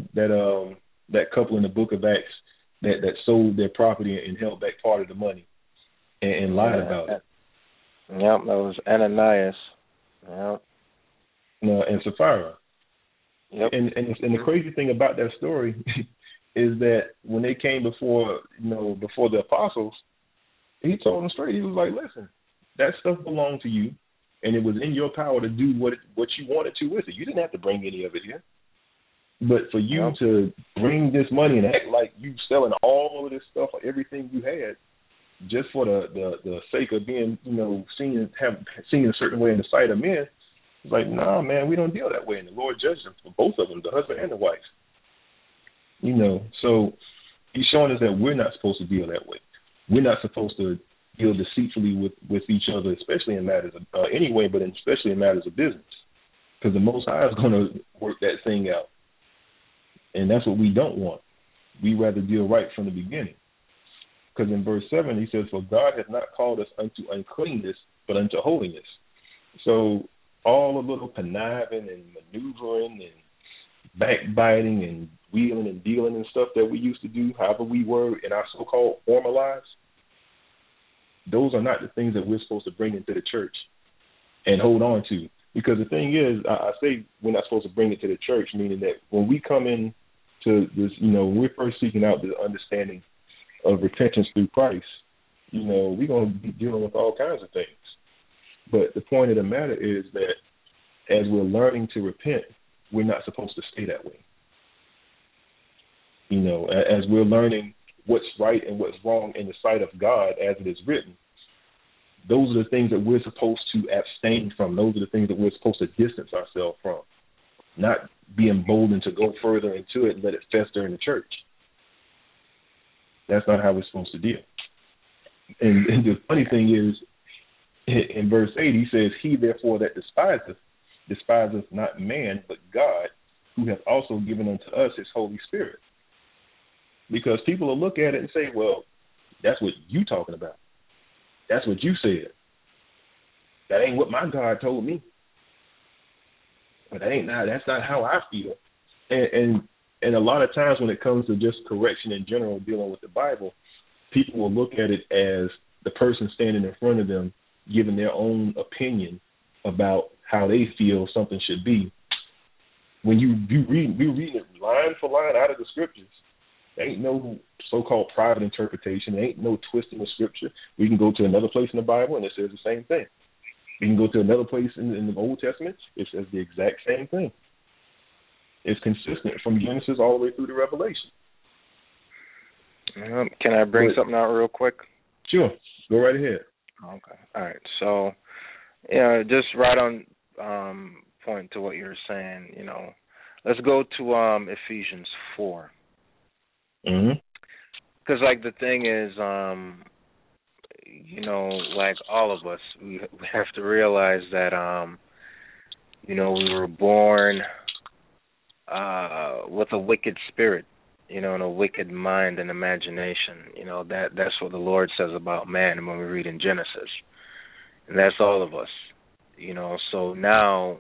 that couple in the book of Acts that sold their property and held back part of the money and lied about it? Yep, that was Ananias. Yep. And Sapphira. Yep. And the crazy thing about that story is that when they came before the apostles, he told them straight. He was like, "Listen, that stuff belonged to you, and it was in your power to do what you wanted to with it. You didn't have to bring any of it here. But for you to bring this money and act like you selling all of this stuff or everything you had just for the sake of being, seen a certain way in the sight of men, it's like, nah, man, we don't deal that way. And the Lord judges them for both of them, the husband and the wife. So he's showing us that we're not supposed to deal that way. We're not supposed to deal deceitfully with each other, especially in matters of anyway, but especially in matters of business, because the Most High is going to work that thing out. And that's what we don't want. We rather deal right from the beginning. Because in verse 7, he says, "For God has not called us unto uncleanness, but unto holiness." So all the little conniving and maneuvering and backbiting and wheeling and dealing and stuff that we used to do, however we were in our so-called former lives, those are not the things that we're supposed to bring into the church and hold on to. Because the thing is, I say we're not supposed to bring it to the church, meaning that when we come in to this, when we're first seeking out the understanding of repentance through Christ, we're going to be dealing with all kinds of things. But the point of the matter is that as we're learning to repent, we're not supposed to stay that way. As we're learning what's right and what's wrong in the sight of God as it is written, those are the things that we're supposed to abstain from. Those are the things that we're supposed to distance ourselves from, not be emboldened to go further into it and let it fester in the church. That's not how we're supposed to deal. And the funny thing is, in verse 8, he says, "He therefore that despiseth not man, but God, who hath also given unto us his Holy Spirit." Because people will look at it and say, well, that's what you talking about. That's what you said. That ain't what my God told me. But that's not how I feel. And a lot of times when it comes to just correction in general, dealing with the Bible, people will look at it as the person standing in front of them giving their own opinion about how they feel something should be. When you read it line for line out of the scriptures, there ain't no so-called private interpretation. There ain't no twisting of scripture. We can go to another place in the Bible and it says the same thing. We can go to another place in the Old Testament. It says the exact same thing. It's consistent from Genesis all the way through to Revelation. Can I bring something out real quick? Sure. Go right ahead. Okay. All right. So, just right on point to what you're saying, let's go to Ephesians 4. Mm-hmm. Because, the thing is, like all of us, we have to realize that, we were born with a wicked spirit, and a wicked mind and imagination. That's what the Lord says about man when we read in Genesis. And that's all of us, So now,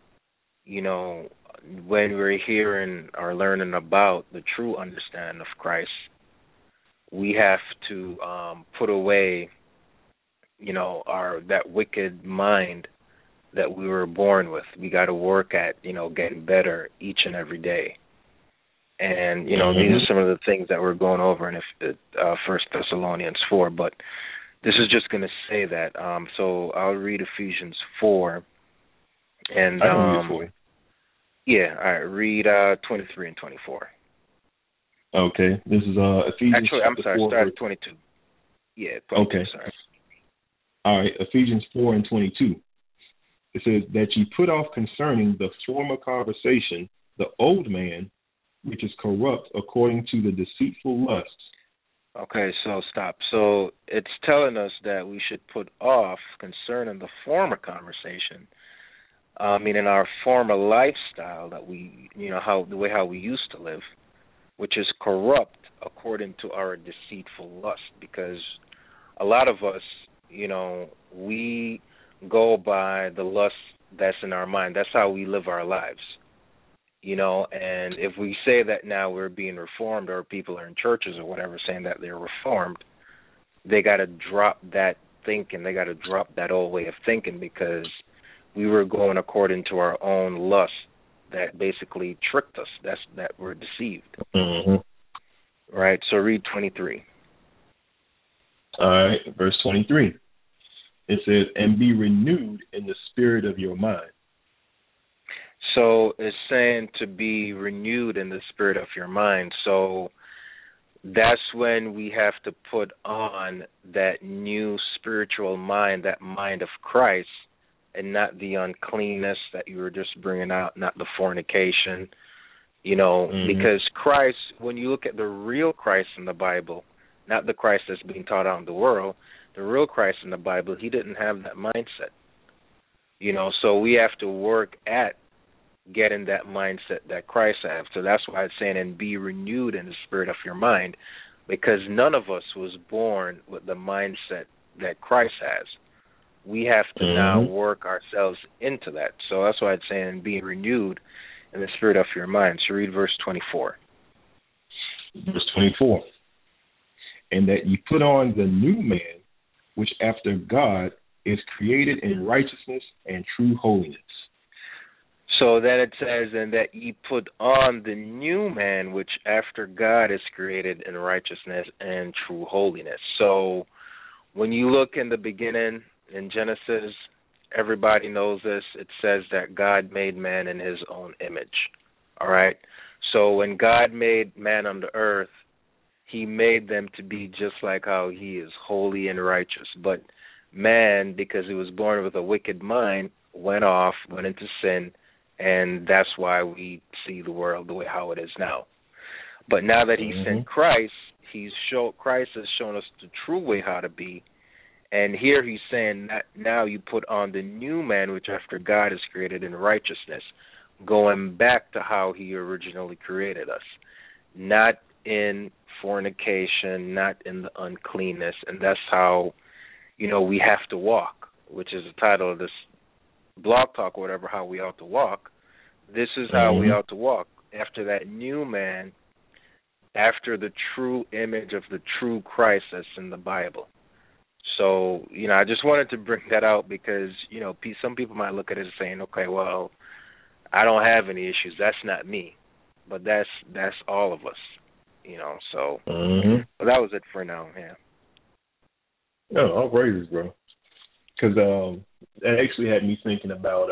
when we're hearing or learning about the true understanding of Christ, we have to put away, that wicked mind that we were born with. We got to work at, getting better each and every day. And, these are some of the things that we're going over in 1 Thessalonians 4. But this is just going to say that. So I'll read Ephesians 4. And, I can read it for you. Yeah, all right. Read 23 and 24. Okay. This is Ephesians Actually, I'm sorry, 4, start at 22. Yeah, 22, okay. Sorry. All right, Ephesians 4 and 22. It says, "That ye put off concerning the former conversation the old man, which is corrupt according to the deceitful lusts." Okay, so stop. So it's telling us that we should put off concerning the former conversation, meaning our former lifestyle that we, how we used to live, which is corrupt according to our deceitful lust. Because a lot of us, we go by the lust that's in our mind. That's how we live our lives, and if we say that now we're being reformed, or people are in churches or whatever saying that they're reformed, they got to drop that thinking. They got to drop that old way of thinking, because we were going according to our own lust that basically tricked us. That we're deceived. Mm-hmm. Right, so read 23. All right, verse 23. It says, "And be renewed in the spirit of your mind." So it's saying to be renewed in the spirit of your mind. So that's when we have to put on that new spiritual mind, that mind of Christ, and not the uncleanness that you were just bringing out, not the fornication, because Christ, when you look at the real Christ in the Bible, not the Christ that's being taught out in the world, the real Christ in the Bible, he didn't have that mindset. So we have to work at getting that mindset that Christ has. So that's why it's saying, and be renewed in the spirit of your mind, because none of us was born with the mindset that Christ has. We have to now work ourselves into that. So that's why it's saying, be renewed in the spirit of your mind. So read verse 24. Verse 24. And that you put on the new man, which after God is created in righteousness and true holiness. So then it says, and that ye put on the new man, which after God is created in righteousness and true holiness. So when you look in the beginning, in Genesis, everybody knows this, it says that God made man in his own image. All right? So when God made man on the earth, he made them to be just like how he is, holy and righteous. But man, because he was born with a wicked mind, went into sin, and that's why we see the world the way how it is now. But now that he sent Christ, Christ has shown us the true way how to be. And here he's saying that now you put on the new man, which after God is created in righteousness, going back to how he originally created us, not in fornication, not in the uncleanness. And that's how, we have to walk, which is the title of this blog talk or whatever, how we ought to walk. This is how we ought to walk. After that new man, after the true image of the true Christ that's in the Bible. So, I just wanted to bring that out because, some people might look at it as saying, okay, well, I don't have any issues. That's not me. But that's all of us, so but that was it for now, yeah. No, all praises, bro. Because that actually had me thinking about,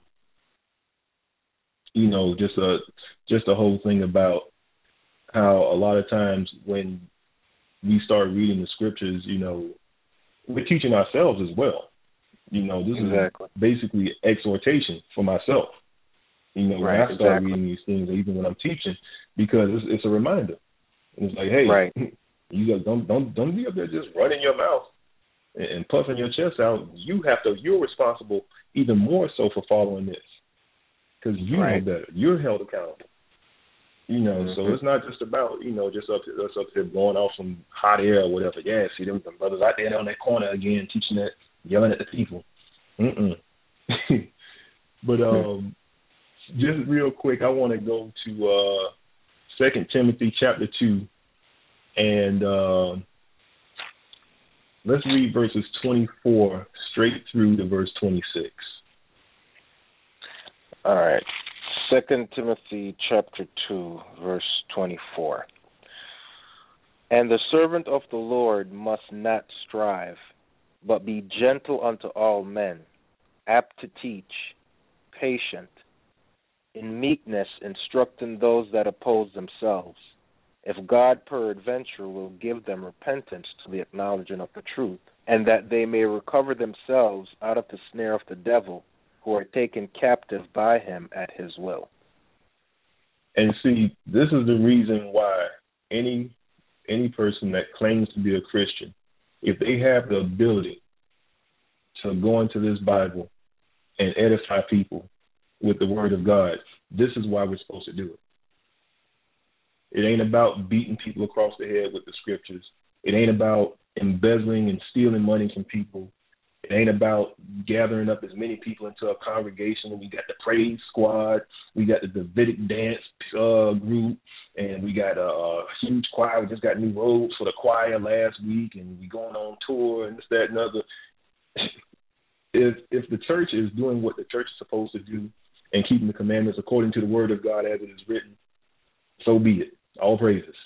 just the whole thing about how a lot of times when we start reading the scriptures, we're teaching ourselves as well. This is basically exhortation for myself. When I start reading these things, even when I'm teaching, because it's a reminder. It's like, hey, you guys don't be up there just running your mouth and puffing your chest out. You're responsible even more so for following this, because you know better. You're held accountable. So it's not just about just us up here blowing off some hot air or whatever. Yeah, see them brothers out there on that corner again teaching that, yelling at the people. But just real quick, I want to go to 2 Timothy chapter 2, and let's read verses 24 straight through to verse 26. All right. 2 Timothy chapter 2, verse 24. And the servant of the Lord must not strive, but be gentle unto all men, apt to teach, patient, in meekness instructing those that oppose themselves, if God peradventure will give them repentance to the acknowledging of the truth, and that they may recover themselves out of the snare of the devil, who are taken captive by him at his will. And see, this is the reason why any person that claims to be a Christian, if they have the ability to go into this Bible and edify people with the word of God, this is why we're supposed to do it. It ain't about beating people across the head with the scriptures. It ain't about embezzling and stealing money from people. It ain't about gathering up as many people into a congregation. We got the praise squad, we got the Davidic dance group, and we got a huge choir. We just got new robes for the choir last week, and we going on tour and this, that, and other. If the church is doing what the church is supposed to do and keeping the commandments according to the word of God as it is written, so be it. All praises.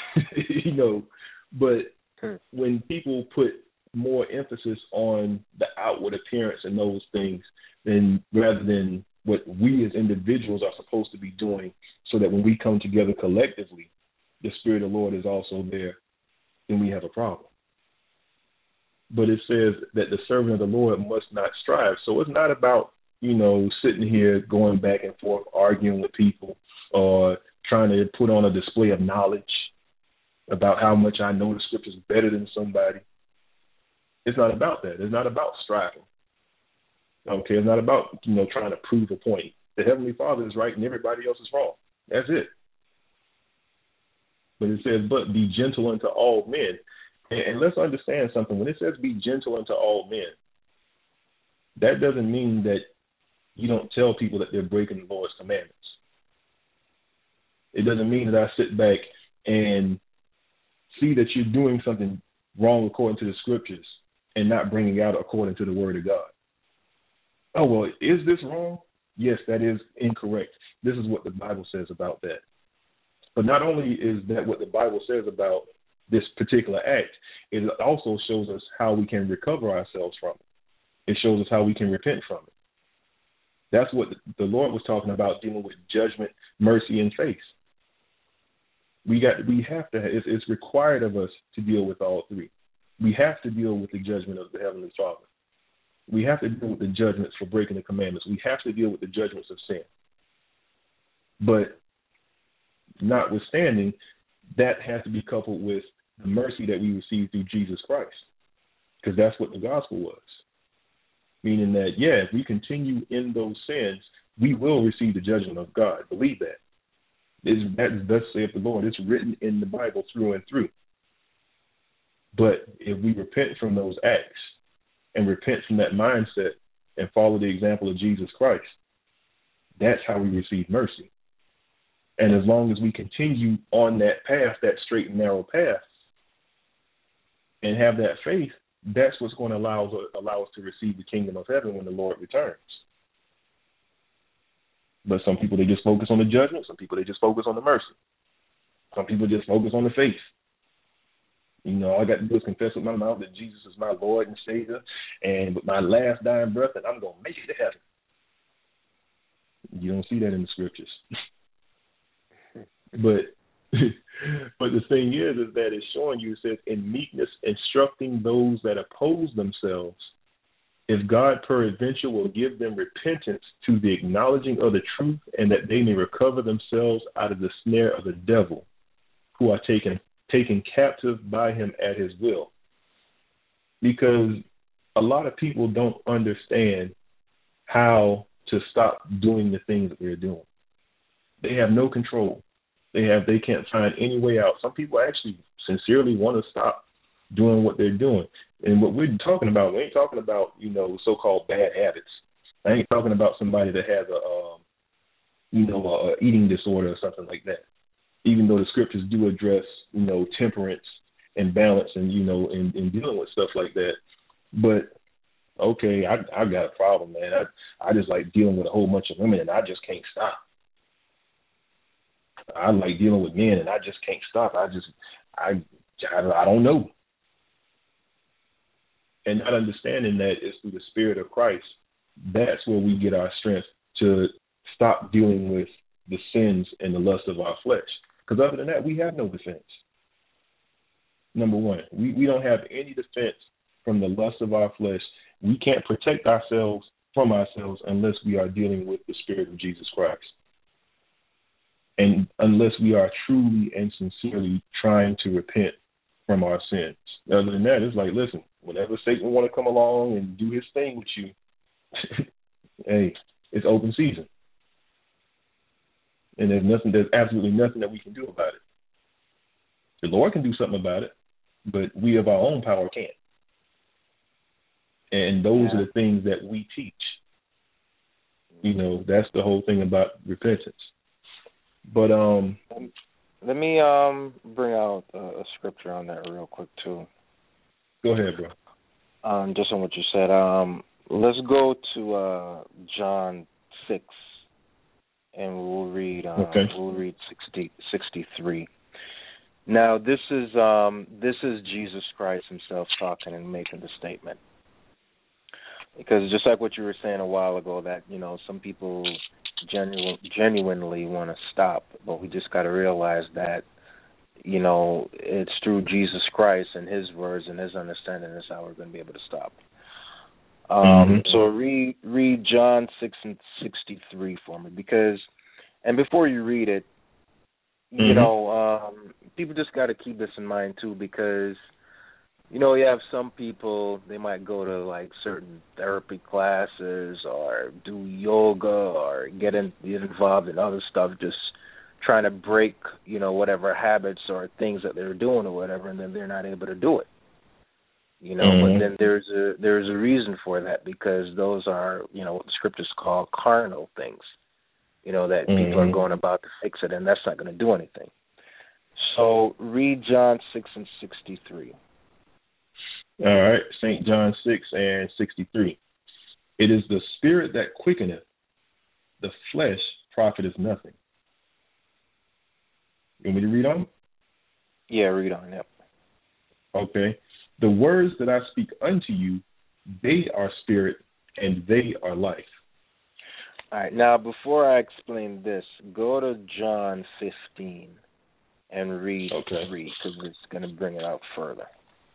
But when people put more emphasis on the outward appearance and those things, then rather than what we as individuals are supposed to be doing, so that when we come together collectively, the Spirit of the Lord is also there, then we have a problem. But it says that the servant of the Lord must not strive. So it's not about, sitting here going back and forth, arguing with people, or trying to put on a display of knowledge about how much I know the scriptures better than somebody. It's not about that. It's not about striving. Okay, it's not about, trying to prove a point. The Heavenly Father is right and everybody else is wrong. That's it. But it says, but be gentle unto all men. And let's understand something. When it says be gentle unto all men, that doesn't mean that you don't tell people that they're breaking the Lord's commandments. It doesn't mean that I sit back and see that you're doing something wrong according to the scriptures and not bringing out according to the word of God. Oh, well, is this wrong? Yes, that is incorrect. This is what the Bible says about that. But not only is that what the Bible says about this particular act, it also shows us how we can recover ourselves from it. It shows us how we can repent from it. That's what the Lord was talking about, dealing with judgment, mercy, and faith. It's required of us to deal with all three. We have to deal with the judgment of the Heavenly Father. We have to deal with the judgments for breaking the commandments. We have to deal with the judgments of sin. But notwithstanding, that has to be coupled with the mercy that we receive through Jesus Christ, because that's what the gospel was. Meaning that, if we continue in those sins, we will receive the judgment of God. Believe that. Thus saith the Lord. It's written in the Bible through and through. But if we repent from those acts and repent from that mindset and follow the example of Jesus Christ, that's how we receive mercy. And as long as we continue on that path, that straight and narrow path, and have that faith, that's what's going to allow us to receive the kingdom of heaven when the Lord returns. But some people, they just focus on the judgment. Some people, they just focus on the mercy. Some people just focus on the faith. All I got to do is confess with my mouth that Jesus is my Lord and Savior, and with my last dying breath, that I'm going to make it to heaven. You don't see that in the scriptures. But the thing is that it's showing you, it says, in meekness, instructing those that oppose themselves, if God peradventure will give them repentance to the acknowledging of the truth, and that they may recover themselves out of the snare of the devil, who are taken captive by him at his will. Because a lot of people don't understand how to stop doing the things that they're doing. They have no control. They can't find any way out. Some people actually sincerely want to stop doing what they're doing. And what we're talking about, we ain't talking about, so-called bad habits. I ain't talking about somebody that has a eating disorder or something like that. Even though the scriptures do address, temperance and balance and, in dealing with stuff like that. But, okay, I got a problem, man. I just like dealing with a whole bunch of women, and I just can't stop. I like dealing with men, and I just can't stop. I don't know. And not understanding that it's through the Spirit of Christ, that's where we get our strength to stop dealing with the sins and the lust of our flesh. Because other than that, we have no defense. Number one, we don't have any defense from the lust of our flesh. We can't protect ourselves from ourselves unless we are dealing with the Spirit of Jesus Christ. And unless we are truly and sincerely trying to repent from our sins. Other than that, it's like, listen, whenever Satan want to come along and do his thing with you, hey, it's open season. And there's absolutely nothing that we can do about it. The Lord can do something about it, but we of our own power can't. And those are the things that we teach. That's the whole thing about repentance. But let me bring out a scripture on that real quick too. Go ahead, bro. Just on what you said. Let's go to John 6, and we'll read. We'll read 63. Now, this is Jesus Christ himself talking and making the statement. Because just like what you were saying a while ago, that, some people genuinely want to stop, but we just got to realize that, it's through Jesus Christ and his words and his understanding is how we're going to be able to stop. So read John 6:63 for me, and before you read it, people just got to keep this in mind too, because you have some people, they might go to like certain therapy classes or do yoga or get involved in other stuff, just trying to break whatever habits or things that they're doing or whatever, and then they're not able to do it. But then there's a reason for that, because those are, what the scriptures call carnal things, that people are going about to fix it, and that's not going to do anything. So read John 6:63. All right, St. John 6:63. It is the spirit that quickeneth, the flesh profiteth nothing. You want me to read on? Yeah, read on, yep. Okay. The words that I speak unto you, they are spirit and they are life. All right. Now, before I explain this, go to John 15 and read 3, because it's going to bring it out further.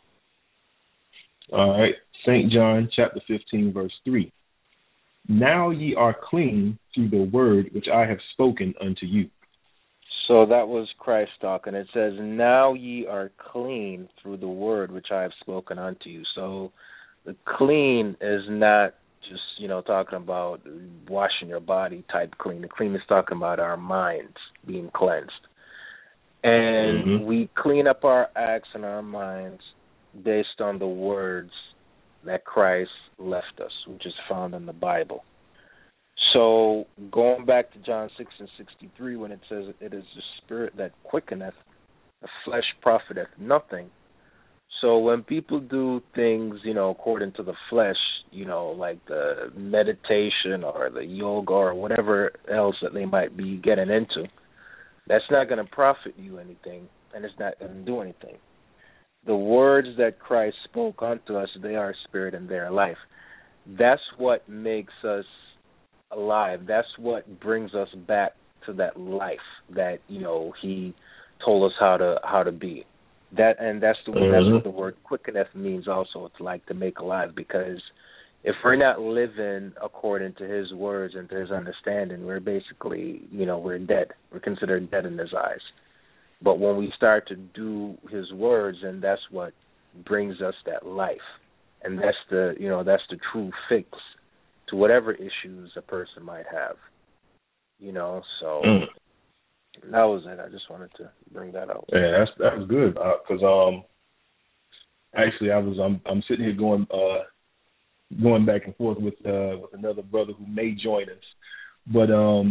All right. St. John chapter 15, verse 3. Now ye are clean through the word which I have spoken unto you. So that was Christ talking. It says, now ye are clean through the word which I have spoken unto you. So the clean is not just, talking about washing your body type clean. The clean is talking about our minds being cleansed. And we clean up our acts and our minds based on the words that Christ left us, which is found in the Bible. So going back to John 6:63, when it says it is the spirit that quickeneth, the flesh profiteth nothing. So when people do things, according to the flesh, like the meditation or the yoga or whatever else that they might be getting into, that's not going to profit you anything, and it's not going to do anything. The words that Christ spoke unto us, they are spirit and they are life. That's what makes us alive. That's what brings us back to that life that he told us how to be. That's what the word quickeneth means. Also, it's like to make alive, because if we're not living according to his words and to his understanding, we're basically we're dead. We're considered dead in his eyes. But when we start to do his words, and that's what brings us that life, and that's the true fix to whatever issues a person might have, So that was it. I just wanted to bring that out. Yeah, that was good, because actually I'm sitting here going back and forth with another brother who may join us, but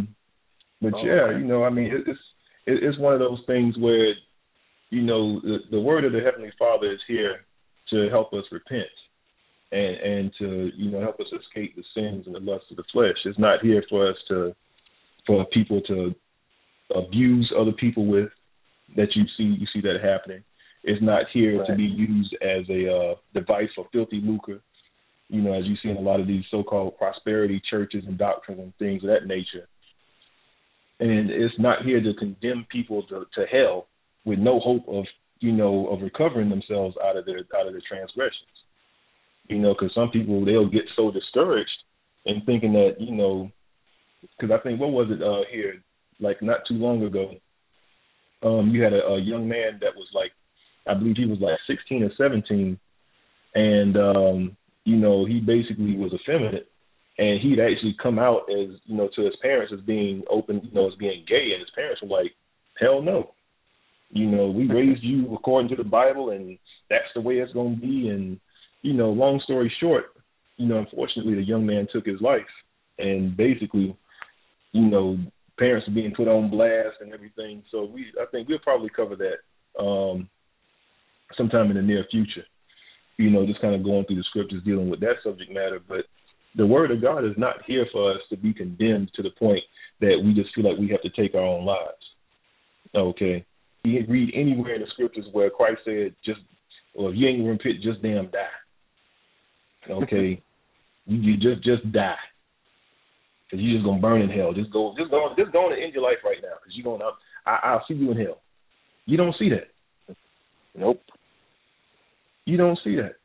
it's one of those things where the word of the Heavenly Father is here to help us repent. And to help us escape the sins and the lusts of the flesh. It's not here for people to abuse other people with. That you see that happening. It's not here to be used as a device for filthy lucre. As you see in a lot of these so-called prosperity churches and doctrines and things of that nature. And it's not here to condemn people to hell with no hope of recovering themselves out of their transgressions. Because some people, they'll get so discouraged and thinking that, because I think, what was it here, like not too long ago, you had a young man that was like, I believe he was like 16 or 17, and, he basically was effeminate, and he'd actually come out as, to his parents as being open, as being gay, and his parents were like, hell no. We raised you according to the Bible, and that's the way it's going to be, and long story short, unfortunately, the young man took his life, and basically, parents are being put on blast and everything. So I think we'll probably cover that sometime in the near future. Just kind of going through the scriptures dealing with that subject matter. But the word of God is not here for us to be condemned to the point that we just feel like we have to take our own lives. Okay, you can read anywhere in the scriptures where Christ said, if you ain't gonna repent, just damn die. Okay. You just die, because you're just gonna burn in hell. Just go and end your life right now, because you're gonna. I'll see you in hell. You don't see that. Nope. You don't see that.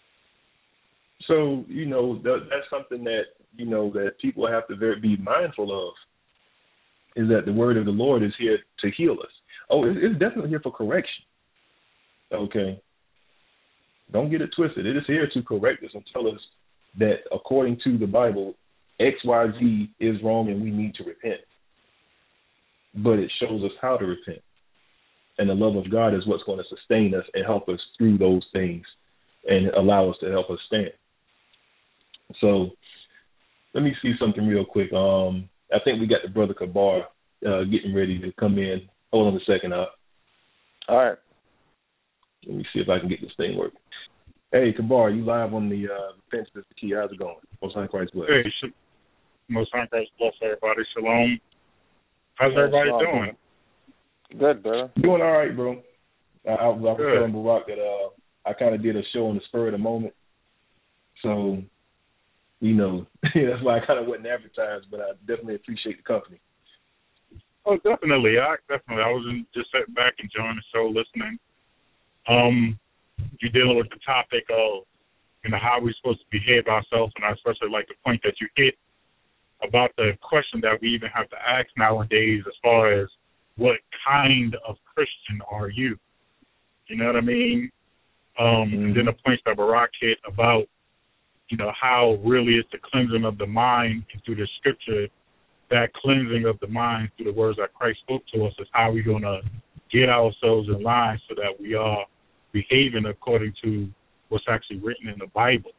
So that's something that that people have to be mindful of. Is that the word of the Lord is here to heal us? Oh, it's definitely here for correction. Okay. Don't get it twisted. It is here to correct us and tell us that according to the Bible, X, Y, Z is wrong and we need to repent. But it shows us how to repent. And the love of God is what's going to sustain us and help us through those things and allow us to help us stand. So let me see something real quick. I think we got the brother Kabar getting ready to come in. Hold on a second. All right. Let me see if I can get this thing working. Hey, Kabar, you live on the Fence Mr. Key. How's it going? Most High Christ bless. Hey, Most High Christ bless everybody. Shalom. How's everybody doing? Good, bro. Doing all right, bro. I was telling Barack that I kind of did a show on the spur of the moment. So, that's why I kind of wasn't advertised, but I definitely appreciate the company. Oh, definitely. I was just sitting back enjoying the show, listening. You're dealing with the topic of, how we're supposed to behave ourselves, and I especially like the point that you hit about the question that we even have to ask nowadays as far as what kind of Christian are you? You know what I mean? And then the points that Barack hit about, how really it's the cleansing of the mind, and through the scripture, that cleansing of the mind through the words that Christ spoke to us is how we're going to get ourselves in line so that we are behaving according to what's actually written in the Bible.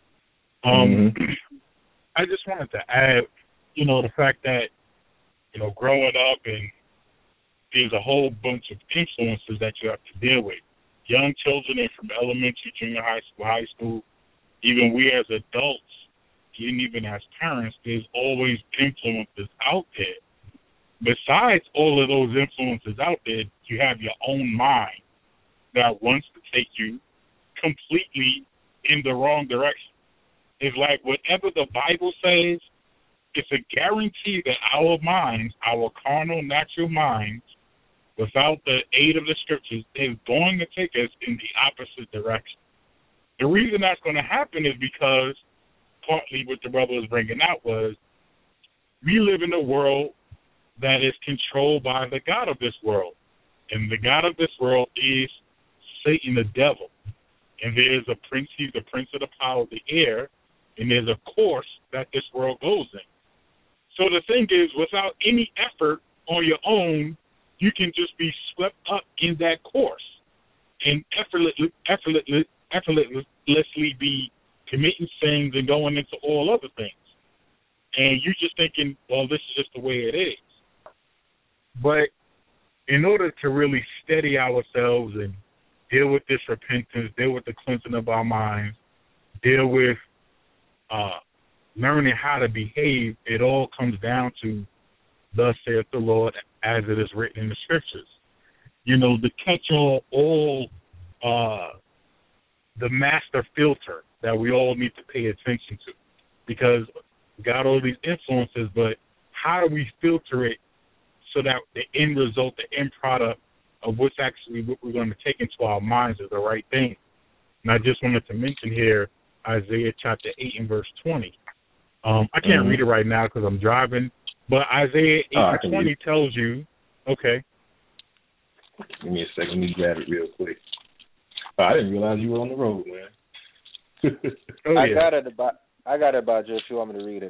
I just wanted to add, the fact that, growing up, and there's a whole bunch of influences that you have to deal with. Young children from elementary, junior high school, even we as adults, and even as parents, there's always influences out there. Besides all of those influences out there, you have your own mind that wants to take you completely in the wrong direction. It's like whatever the Bible says, it's a guarantee that our minds, our carnal, natural minds, without the aid of the scriptures, is going to take us in the opposite direction. The reason that's going to happen is because, partly what the brother was bringing out was, we live in a world that is controlled by the God of this world. And the God of this world is Satan, the devil. And there's a prince, he's the prince of the power of the air, and there's a course that this world goes in. So the thing is, without any effort on your own, you can just be swept up in that course and effortlessly be committing sins and going into all other things. And you're just thinking, well, this is just the way it is. But in order to really steady ourselves and deal with this repentance, deal with the cleansing of our minds, deal with learning how to behave, it all comes down to, thus saith the Lord, as it is written in the scriptures. The catch-all, the master filter that we all need to pay attention to, because we got all these influences, but how do we filter it so that the end result, the end product of what we're going to take into our minds is the right thing? And I just wanted to mention here Isaiah chapter 8 and verse 20. I can't read it right now because I'm driving, but Isaiah 8 and 20 tells you, okay. Give me a second. Let me grab it real quick. I didn't realize you were on the road, man. I got it about you if you want me to read it.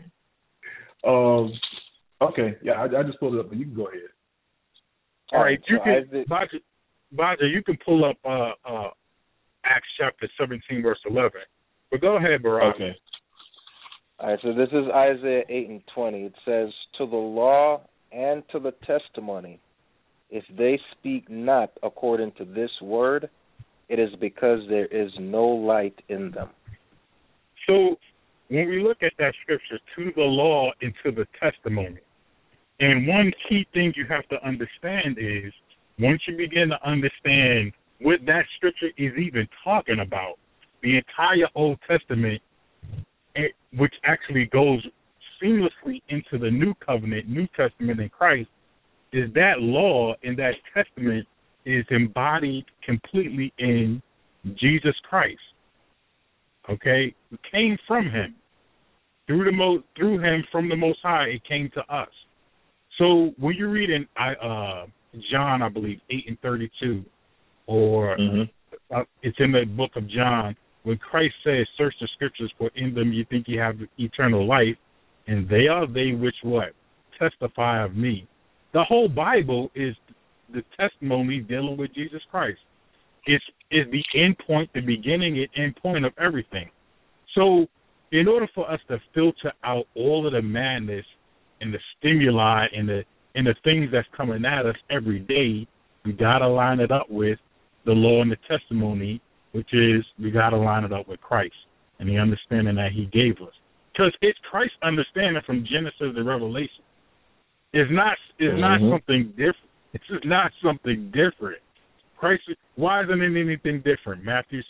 Okay. Yeah, I just pulled it up, but you can go ahead. All right. You can, Baja, you can pull up Acts chapter 17, verse 11. But go ahead, Barack. Okay. All right, so this is Isaiah 8 and 20. It says, to the law and to the testimony, if they speak not according to this word, it is because there is no light in them. So when we look at that scripture, to the law and to the testimony, and one key thing you have to understand is, once you begin to understand what that scripture is even talking about, the entire Old Testament which actually goes seamlessly into the New Covenant, New Testament in Christ, is that law in that testament is embodied completely in Jesus Christ. Okay? It came from him. Through him from the Most High, it came to us. So when you read in John, I believe, 8:32, or it's in the book of John, when Christ says, search the scriptures, for in them you think you have eternal life, and they are they which what? Testify of me. The whole Bible is the testimony dealing with Jesus Christ. It's the end point, the beginning and end point of everything. So in order for us to filter out all of the madness and the stimuli and the things that's coming at us every day, we got to line it up with the law and the testimony, which is we got to line it up with Christ and the understanding that he gave us. Because it's Christ's understanding from Genesis to Revelation. It's not something different. It's just not something different. Christ, why isn't it anything different? Matthew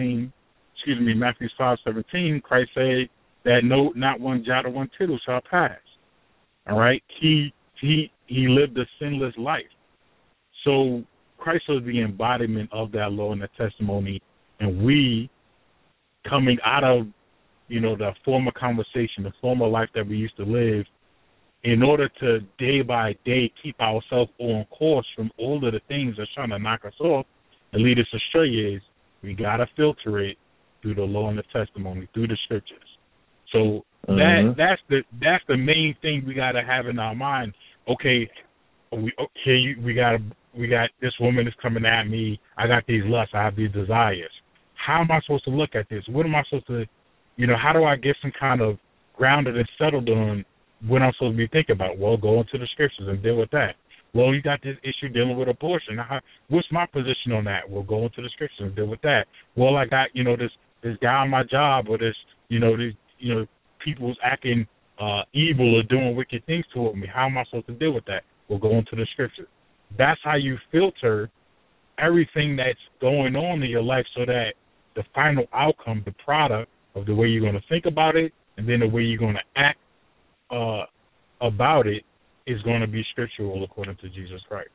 5:17, Christ said that not one jot or one tittle shall pass. All right? He lived a sinless life. So Christ was the embodiment of that law and the testimony, and we coming out of, the former conversation, the former life that we used to live, in order to day by day keep ourselves on course from all of the things that's trying to knock us off and lead us astray, is we got to filter it through the law and the testimony, through the scriptures. So that's the main thing we got to have in our mind. Okay, we got this woman is coming at me. I got these lusts. I have these desires. How am I supposed to look at this? What am I supposed to, how do I get some kind of grounded and settled on what I'm supposed to be thinking about? Well, go into the scriptures and deal with that. Well, you got this issue dealing with abortion. What's my position on that? Well, go into the scriptures and deal with that. Well, I got, this guy on my job, or this, people's acting evil or doing wicked things toward me. How am I supposed to deal with that? Well, go into the scriptures. That's how you filter everything that's going on in your life, so that the final outcome, the product of the way you're going to think about it, and then the way you're going to act about it, is going to be scriptural according to Jesus Christ.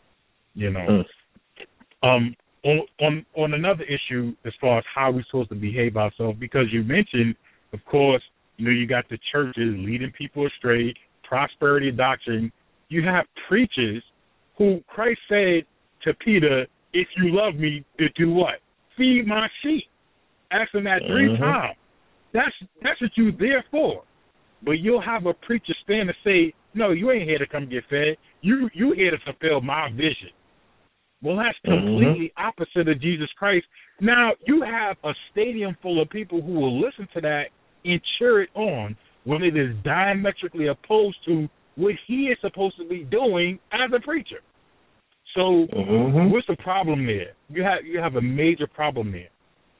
On another issue, as far as how we're supposed to behave ourselves, because you mentioned, of course, you got the churches leading people astray, prosperity doctrine. You have preachers who Christ said to Peter, if you love me, to do what? Feed my sheep. Ask him that 3 times. That's what you're there for. But you'll have a preacher stand and say, no, you ain't here to come get fed. You here to fulfill my vision. Well, that's completely opposite of Jesus Christ. Now, you have a stadium full of people who will listen to that and cheer it on when it is diametrically opposed to what he is supposed to be doing as a preacher. So what's the problem there? You have a major problem there.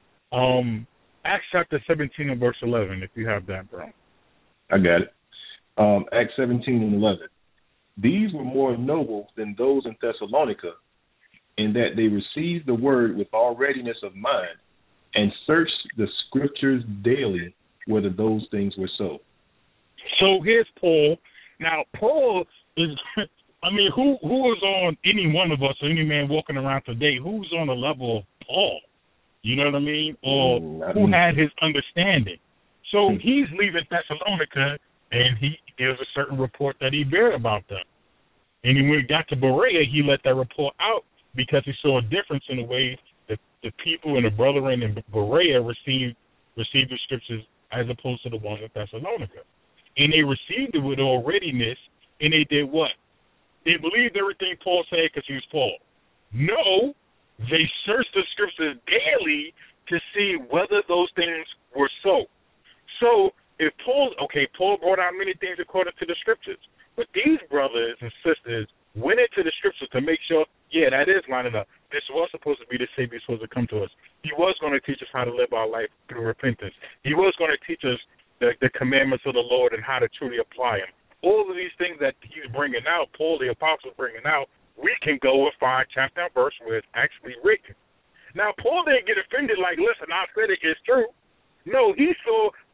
Acts chapter 17 and verse 11, if you have that, bro. I got it. Acts 17 and 11. These were more noble than those in Thessalonica, in that they received the word with all readiness of mind, and searched the scriptures daily whether those things were so. So here's Paul. Now, Paul is, who is on any one of us, or any man walking around today, who's on the level of Paul? You know what I mean? Or who had his understanding? So he's leaving Thessalonica, and he gives a certain report that he bear about them. And when he got to Berea, he let that report out because he saw a difference in the way that the people and the brethren in Berea received the scriptures as opposed to the ones in Thessalonica. And they received it with all readiness, and they did what? They believed everything Paul said because he was Paul. No, they searched the scriptures daily to see whether those things were so. So if Paul brought out many things according to the scriptures, but these brothers and sisters went into the scriptures to make sure, that is lining up. This was supposed to be the Savior supposed to come to us. He was going to teach us how to live our life through repentance. He was going to teach us the commandments of the Lord and how to truly apply them. All of these things that he's bringing out, Paul the apostle bringing out, we can go and find chapter and verse where it's actually written. Now, Paul didn't get offended like, listen, I said it, it's true. No, he saw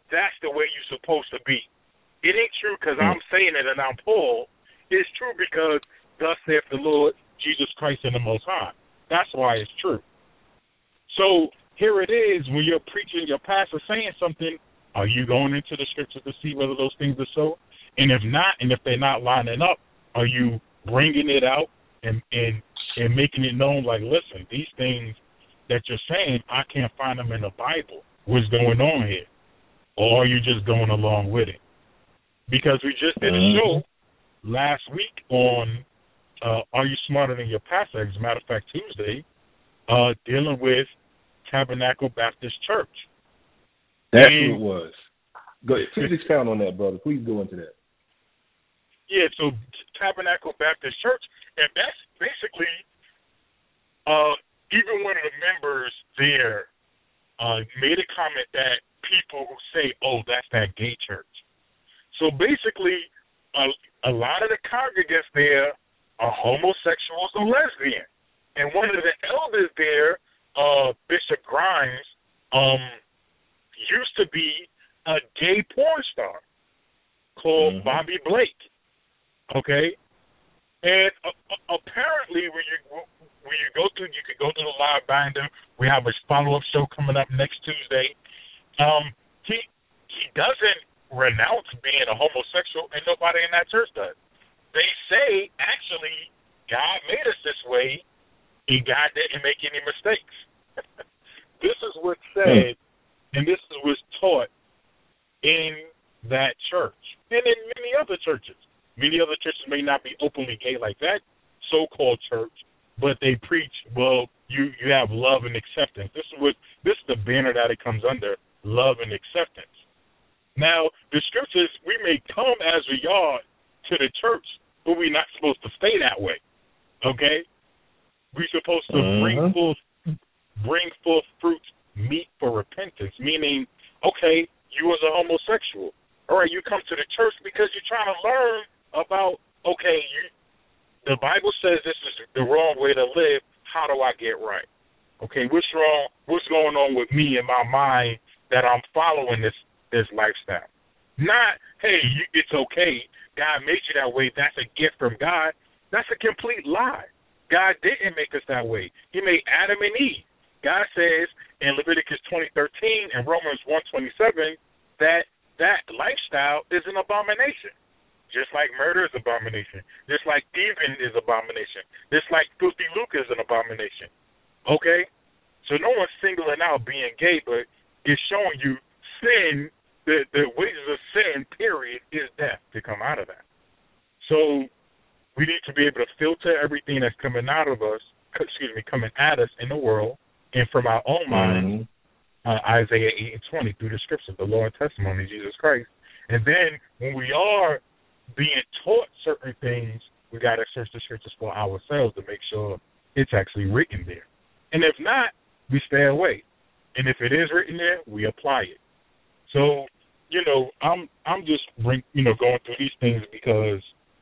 that's the way you're supposed to be. It ain't true because I'm saying it and I'm Paul. It's true because thus saith the Lord Jesus Christ and the Most High. That's why it's true. So here it is, when you're preaching, your pastor saying something, are you going into the scriptures to see whether those things are so? And if not, and if they're not lining up, are you bringing it out and making it known, like, listen, these things that you're saying, I can't find them in the Bible. What's going on here? Or are you just going along with it? Because we just did a show last week on Are You Smarter Than Your Pastor? As a matter of fact, Tuesday, dealing with Tabernacle Baptist Church. That's what it was. Go ahead. Please expound on that, brother. Please go into that. Yeah, so Tabernacle Baptist Church, and that's basically even one of the members there made a comment that people who say, oh, that's that gay church. So basically, a lot of the congregants there are homosexuals or lesbian. And one of the elders there, Bishop Grimes, used to be a gay porn star called Bobby Blake. Okay? And apparently when you go through, you could go to the live binder. We have a follow-up show coming up next Tuesday. He doesn't renounce being a homosexual, and nobody in that church does. They say, actually, God made us this way, and God didn't make any mistakes. This is what's said, and this is what's taught in that church, and in many other churches. Many other churches may not be openly gay like that so-called church, but they preach, well, you have love and acceptance. This is the banner that it comes under, love and acceptance. Now, the scriptures, we may come as we are to the church, but we're not supposed to stay that way, okay? We're supposed to bring forth fruit meet for repentance, meaning, okay, you as a homosexual, all right, you come to the church because you're trying to learn about, okay, the Bible says this is the wrong way to live. How do I get right? Okay, what's wrong? What's going on with me in my mind that I'm following this lifestyle? Not, hey, it's okay. God made you that way. That's a gift from God. That's a complete lie. God didn't make us that way. He made Adam and Eve. God says in Leviticus 20:13 and Romans 1:27 that lifestyle is an abomination. Just like murder is an abomination. Just like thieving is an abomination. Just like filthy lucre is an abomination. Okay? So no one's singling out being gay, but it's showing you sin, the wages of sin, period, is death to come out of that. So we need to be able to filter everything that's coming out of us, coming at us in the world, and from our own minds, Isaiah 8:20, through the scriptures, the law and testimony of Jesus Christ. And then when we are being taught certain things, we got to search the scriptures for ourselves to make sure it's actually written there. And if not, we stay away. And if it is written there, we apply it. So, I'm just going through these things because,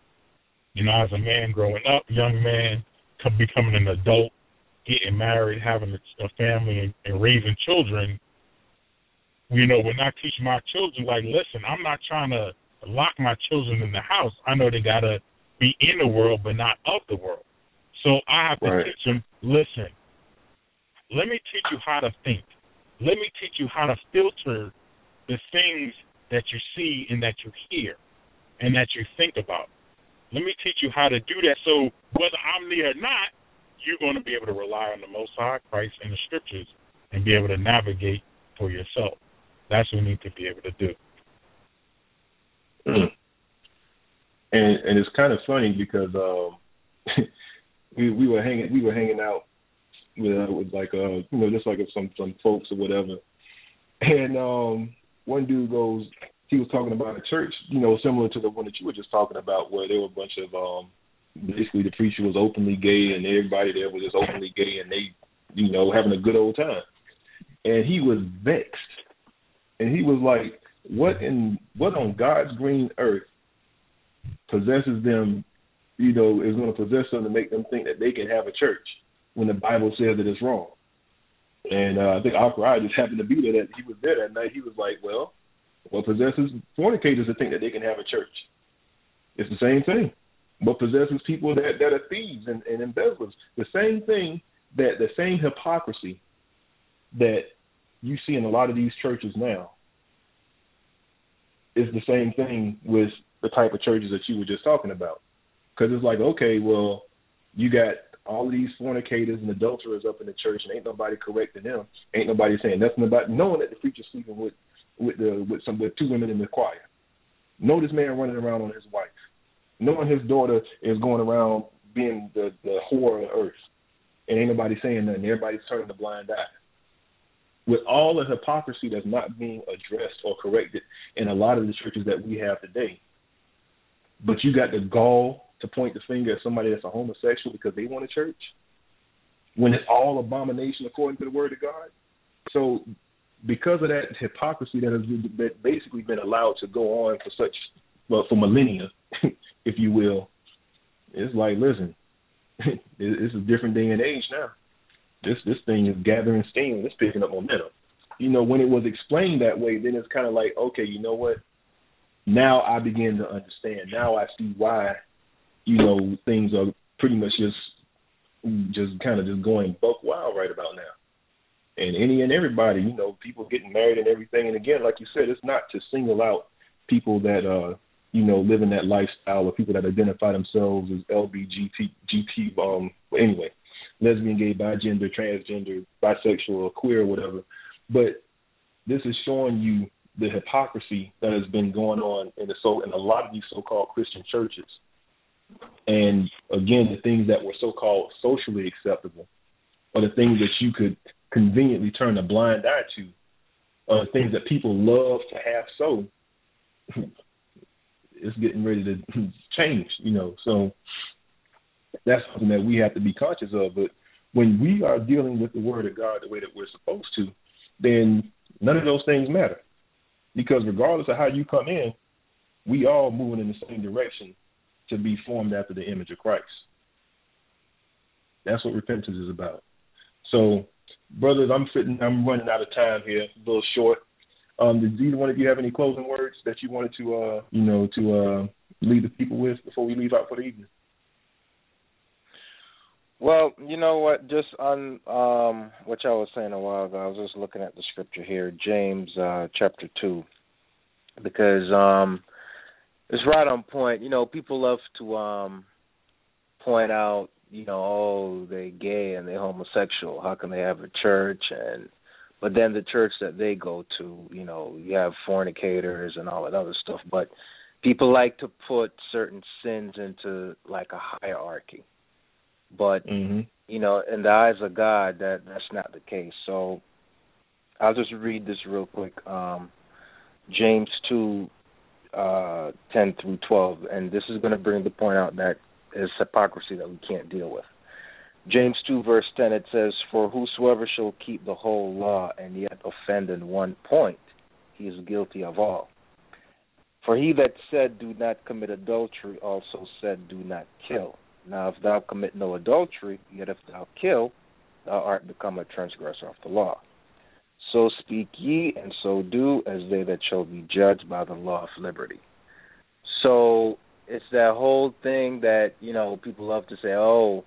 as a man growing up, young man, becoming an adult, getting married, having a family, and raising children, when I teach my children, like, listen, I'm not trying to lock my children in the house. I know they got to be in the world, but not of the world. So I have to teach them, listen, let me teach you how to think. Let me teach you how to filter the things that you see and that you hear and that you think about. Let me teach you how to do that, so whether I'm there or not, you're going to be able to rely on the Most High, Christ, and the Scriptures and be able to navigate for yourself. That's what we need to be able to do. And it's kind of funny because we were hanging out with like just like some folks or whatever, and one dude goes, he was talking about a church, similar to the one that you were just talking about, where there were a bunch of basically the preacher was openly gay and everybody there was just openly gay and they having a good old time, and he was vexed, and he was like, what on God's green earth possesses them, is going to possess them to make them think that they can have a church when the Bible says that it's wrong. And I think Akrai just happened to be there. That he was there that night. He was like, well, What possesses fornicators to think that they can have a church? It's the same thing. What possesses people that are thieves and embezzlers? The same thing, that the same hypocrisy that you see in a lot of these churches now is the same thing with the type of churches that you were just talking about. Because it's like, okay, well, you got all of these fornicators and adulterers up in the church, and ain't nobody correcting them. Ain't nobody saying nothing about knowing that the preacher's sleeping with two women in the choir. Know this man running around on his wife. Knowing his daughter is going around being the whore of the earth. And ain't nobody saying nothing. Everybody's turning a blind eye. With all the hypocrisy that's not being addressed or corrected in a lot of the churches that we have today, but you got the gall to point the finger at somebody that's a homosexual because they want a church, when it's all abomination according to the word of God. So because of that hypocrisy that has basically been allowed to go on for millennia, if you will, it's like, listen, it's a different day and age now. This thing is gathering steam. It's picking up momentum. You know, when it was explained that way, then it's kind of like, okay, you know what? Now I begin to understand. Now I see why, you know, things are pretty much just kind of going buck wild right about now. And any and everybody, you know, people getting married and everything. And again, like you said, it's not to single out people that you know, live in that lifestyle, or people that identify themselves as LGBT, anyway, lesbian, gay, bigender, transgender, bisexual, or queer, or whatever. But this is showing you the hypocrisy that has been going on in a lot of these so-called Christian churches. And again, the things that were so-called socially acceptable, or the things that you could conveniently turn a blind eye to, or the things that people love to have so, it's getting ready to change, you know. So that's something that we have to be conscious of. But when we are dealing with the word of God the way that we're supposed to, then none of those things matter. Because regardless of how you come in, we all moving in the same direction to be formed after the image of Christ. That's what repentance is about. So, brothers, I'm running out of time here, a little short. Did either one of you have any closing words that you wanted to leave the people with before we leave out for the evening? Well, you know what, just on what y'all was saying a while ago, I was just looking at the scripture here, James chapter 2, because it's right on point. You know, people love to point out, you know, oh, they gay and they homosexual. How can they have a church? But then the church that they go to, you know, you have fornicators and all that other stuff. But people like to put certain sins into like a hierarchy. But, you know, in the eyes of God, that's not the case. So I'll just read this real quick. James 2, 10 through 12. And this is going to bring the point out that is hypocrisy that we can't deal with. James 2, verse 10, it says, "For whosoever shall keep the whole law and yet offend in one point, he is guilty of all. For he that said, do not commit adultery, also said, do not kill. Now if thou commit no adultery, yet if thou kill, thou art become a transgressor of the law. So speak ye, and so do, as they that shall be judged by the law of liberty." So it's that whole thing that, you know, people love to say, oh,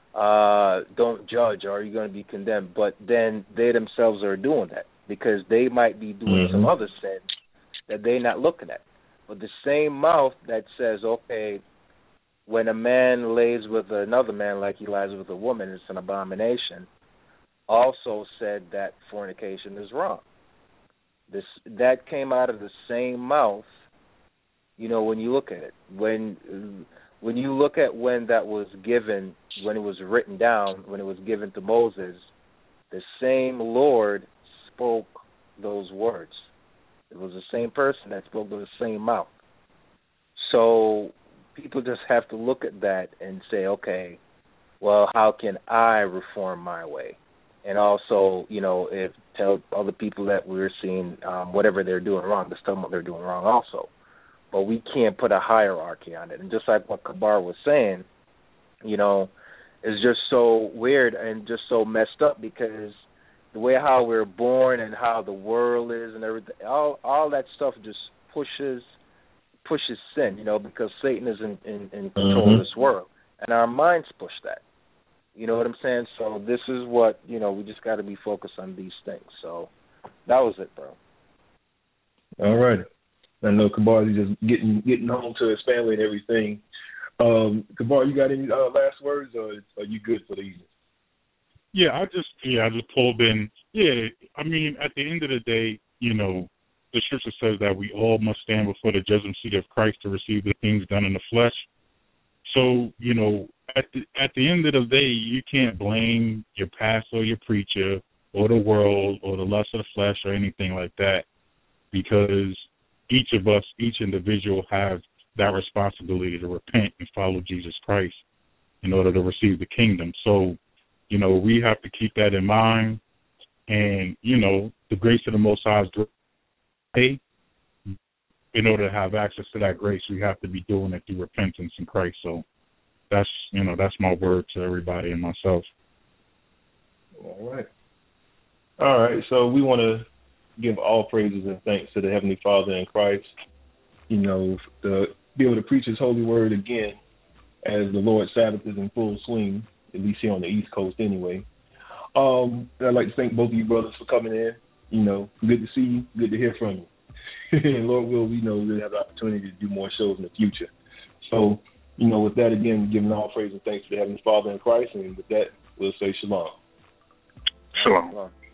don't judge, or you're going to be condemned. But then they themselves are doing that because they might be doing some other sin that they're not looking at. But the same mouth that says, okay, when a man lays with another man like he lies with a woman, it's an abomination, also said that fornication is wrong. That came out of the same mouth, you know, when you look at it. When you look at when that was given, when it was written down, when it was given to Moses, the same Lord spoke those words. It was the same person that spoke with the same mouth. So people just have to look at that and say, okay, well, how can I reform my way? And also, you know, if tell other people that we're seeing whatever they're doing wrong, just tell them what they're doing wrong also. But we can't put a hierarchy on it. And just like what Kabar was saying, you know, it's just so weird and just so messed up because the way how we're born and how the world is and everything, all that stuff just pushes sin, because Satan is in control of this world, and our minds push that. You know what I'm saying? So this is what, we just got to be focused on these things. So that was it, bro. All right. I know Kabar is just getting home to his family and everything. Kabar, you got any last words, or are you good for the evening? I just pulled in. I mean, at the end of the day, the scripture says that we all must stand before the judgment seat of Christ to receive the things done in the flesh. So, at the end of the day, you can't blame your pastor or your preacher or the world or the lust of the flesh or anything like that, because each of us, each individual, have that responsibility to repent and follow Jesus Christ in order to receive the kingdom. So, we have to keep that in mind, and, the grace of the Most High is great. In order to have access to that grace, we have to be doing it through repentance in Christ. So that's my word to everybody and myself. All right. So we want to give all praises and thanks to the Heavenly Father in Christ, to be able to preach His holy word again as the Lord's Sabbath is in full swing, at least here on the East Coast anyway. I'd like to thank both of you brothers for coming in. Good to see you. Good to hear from you. And Lord will, we'll have the opportunity to do more shows in the future. So, with that, again, giving all praise and thanks to the Heavenly Father in Christ, and with that, we'll say shalom. Shalom.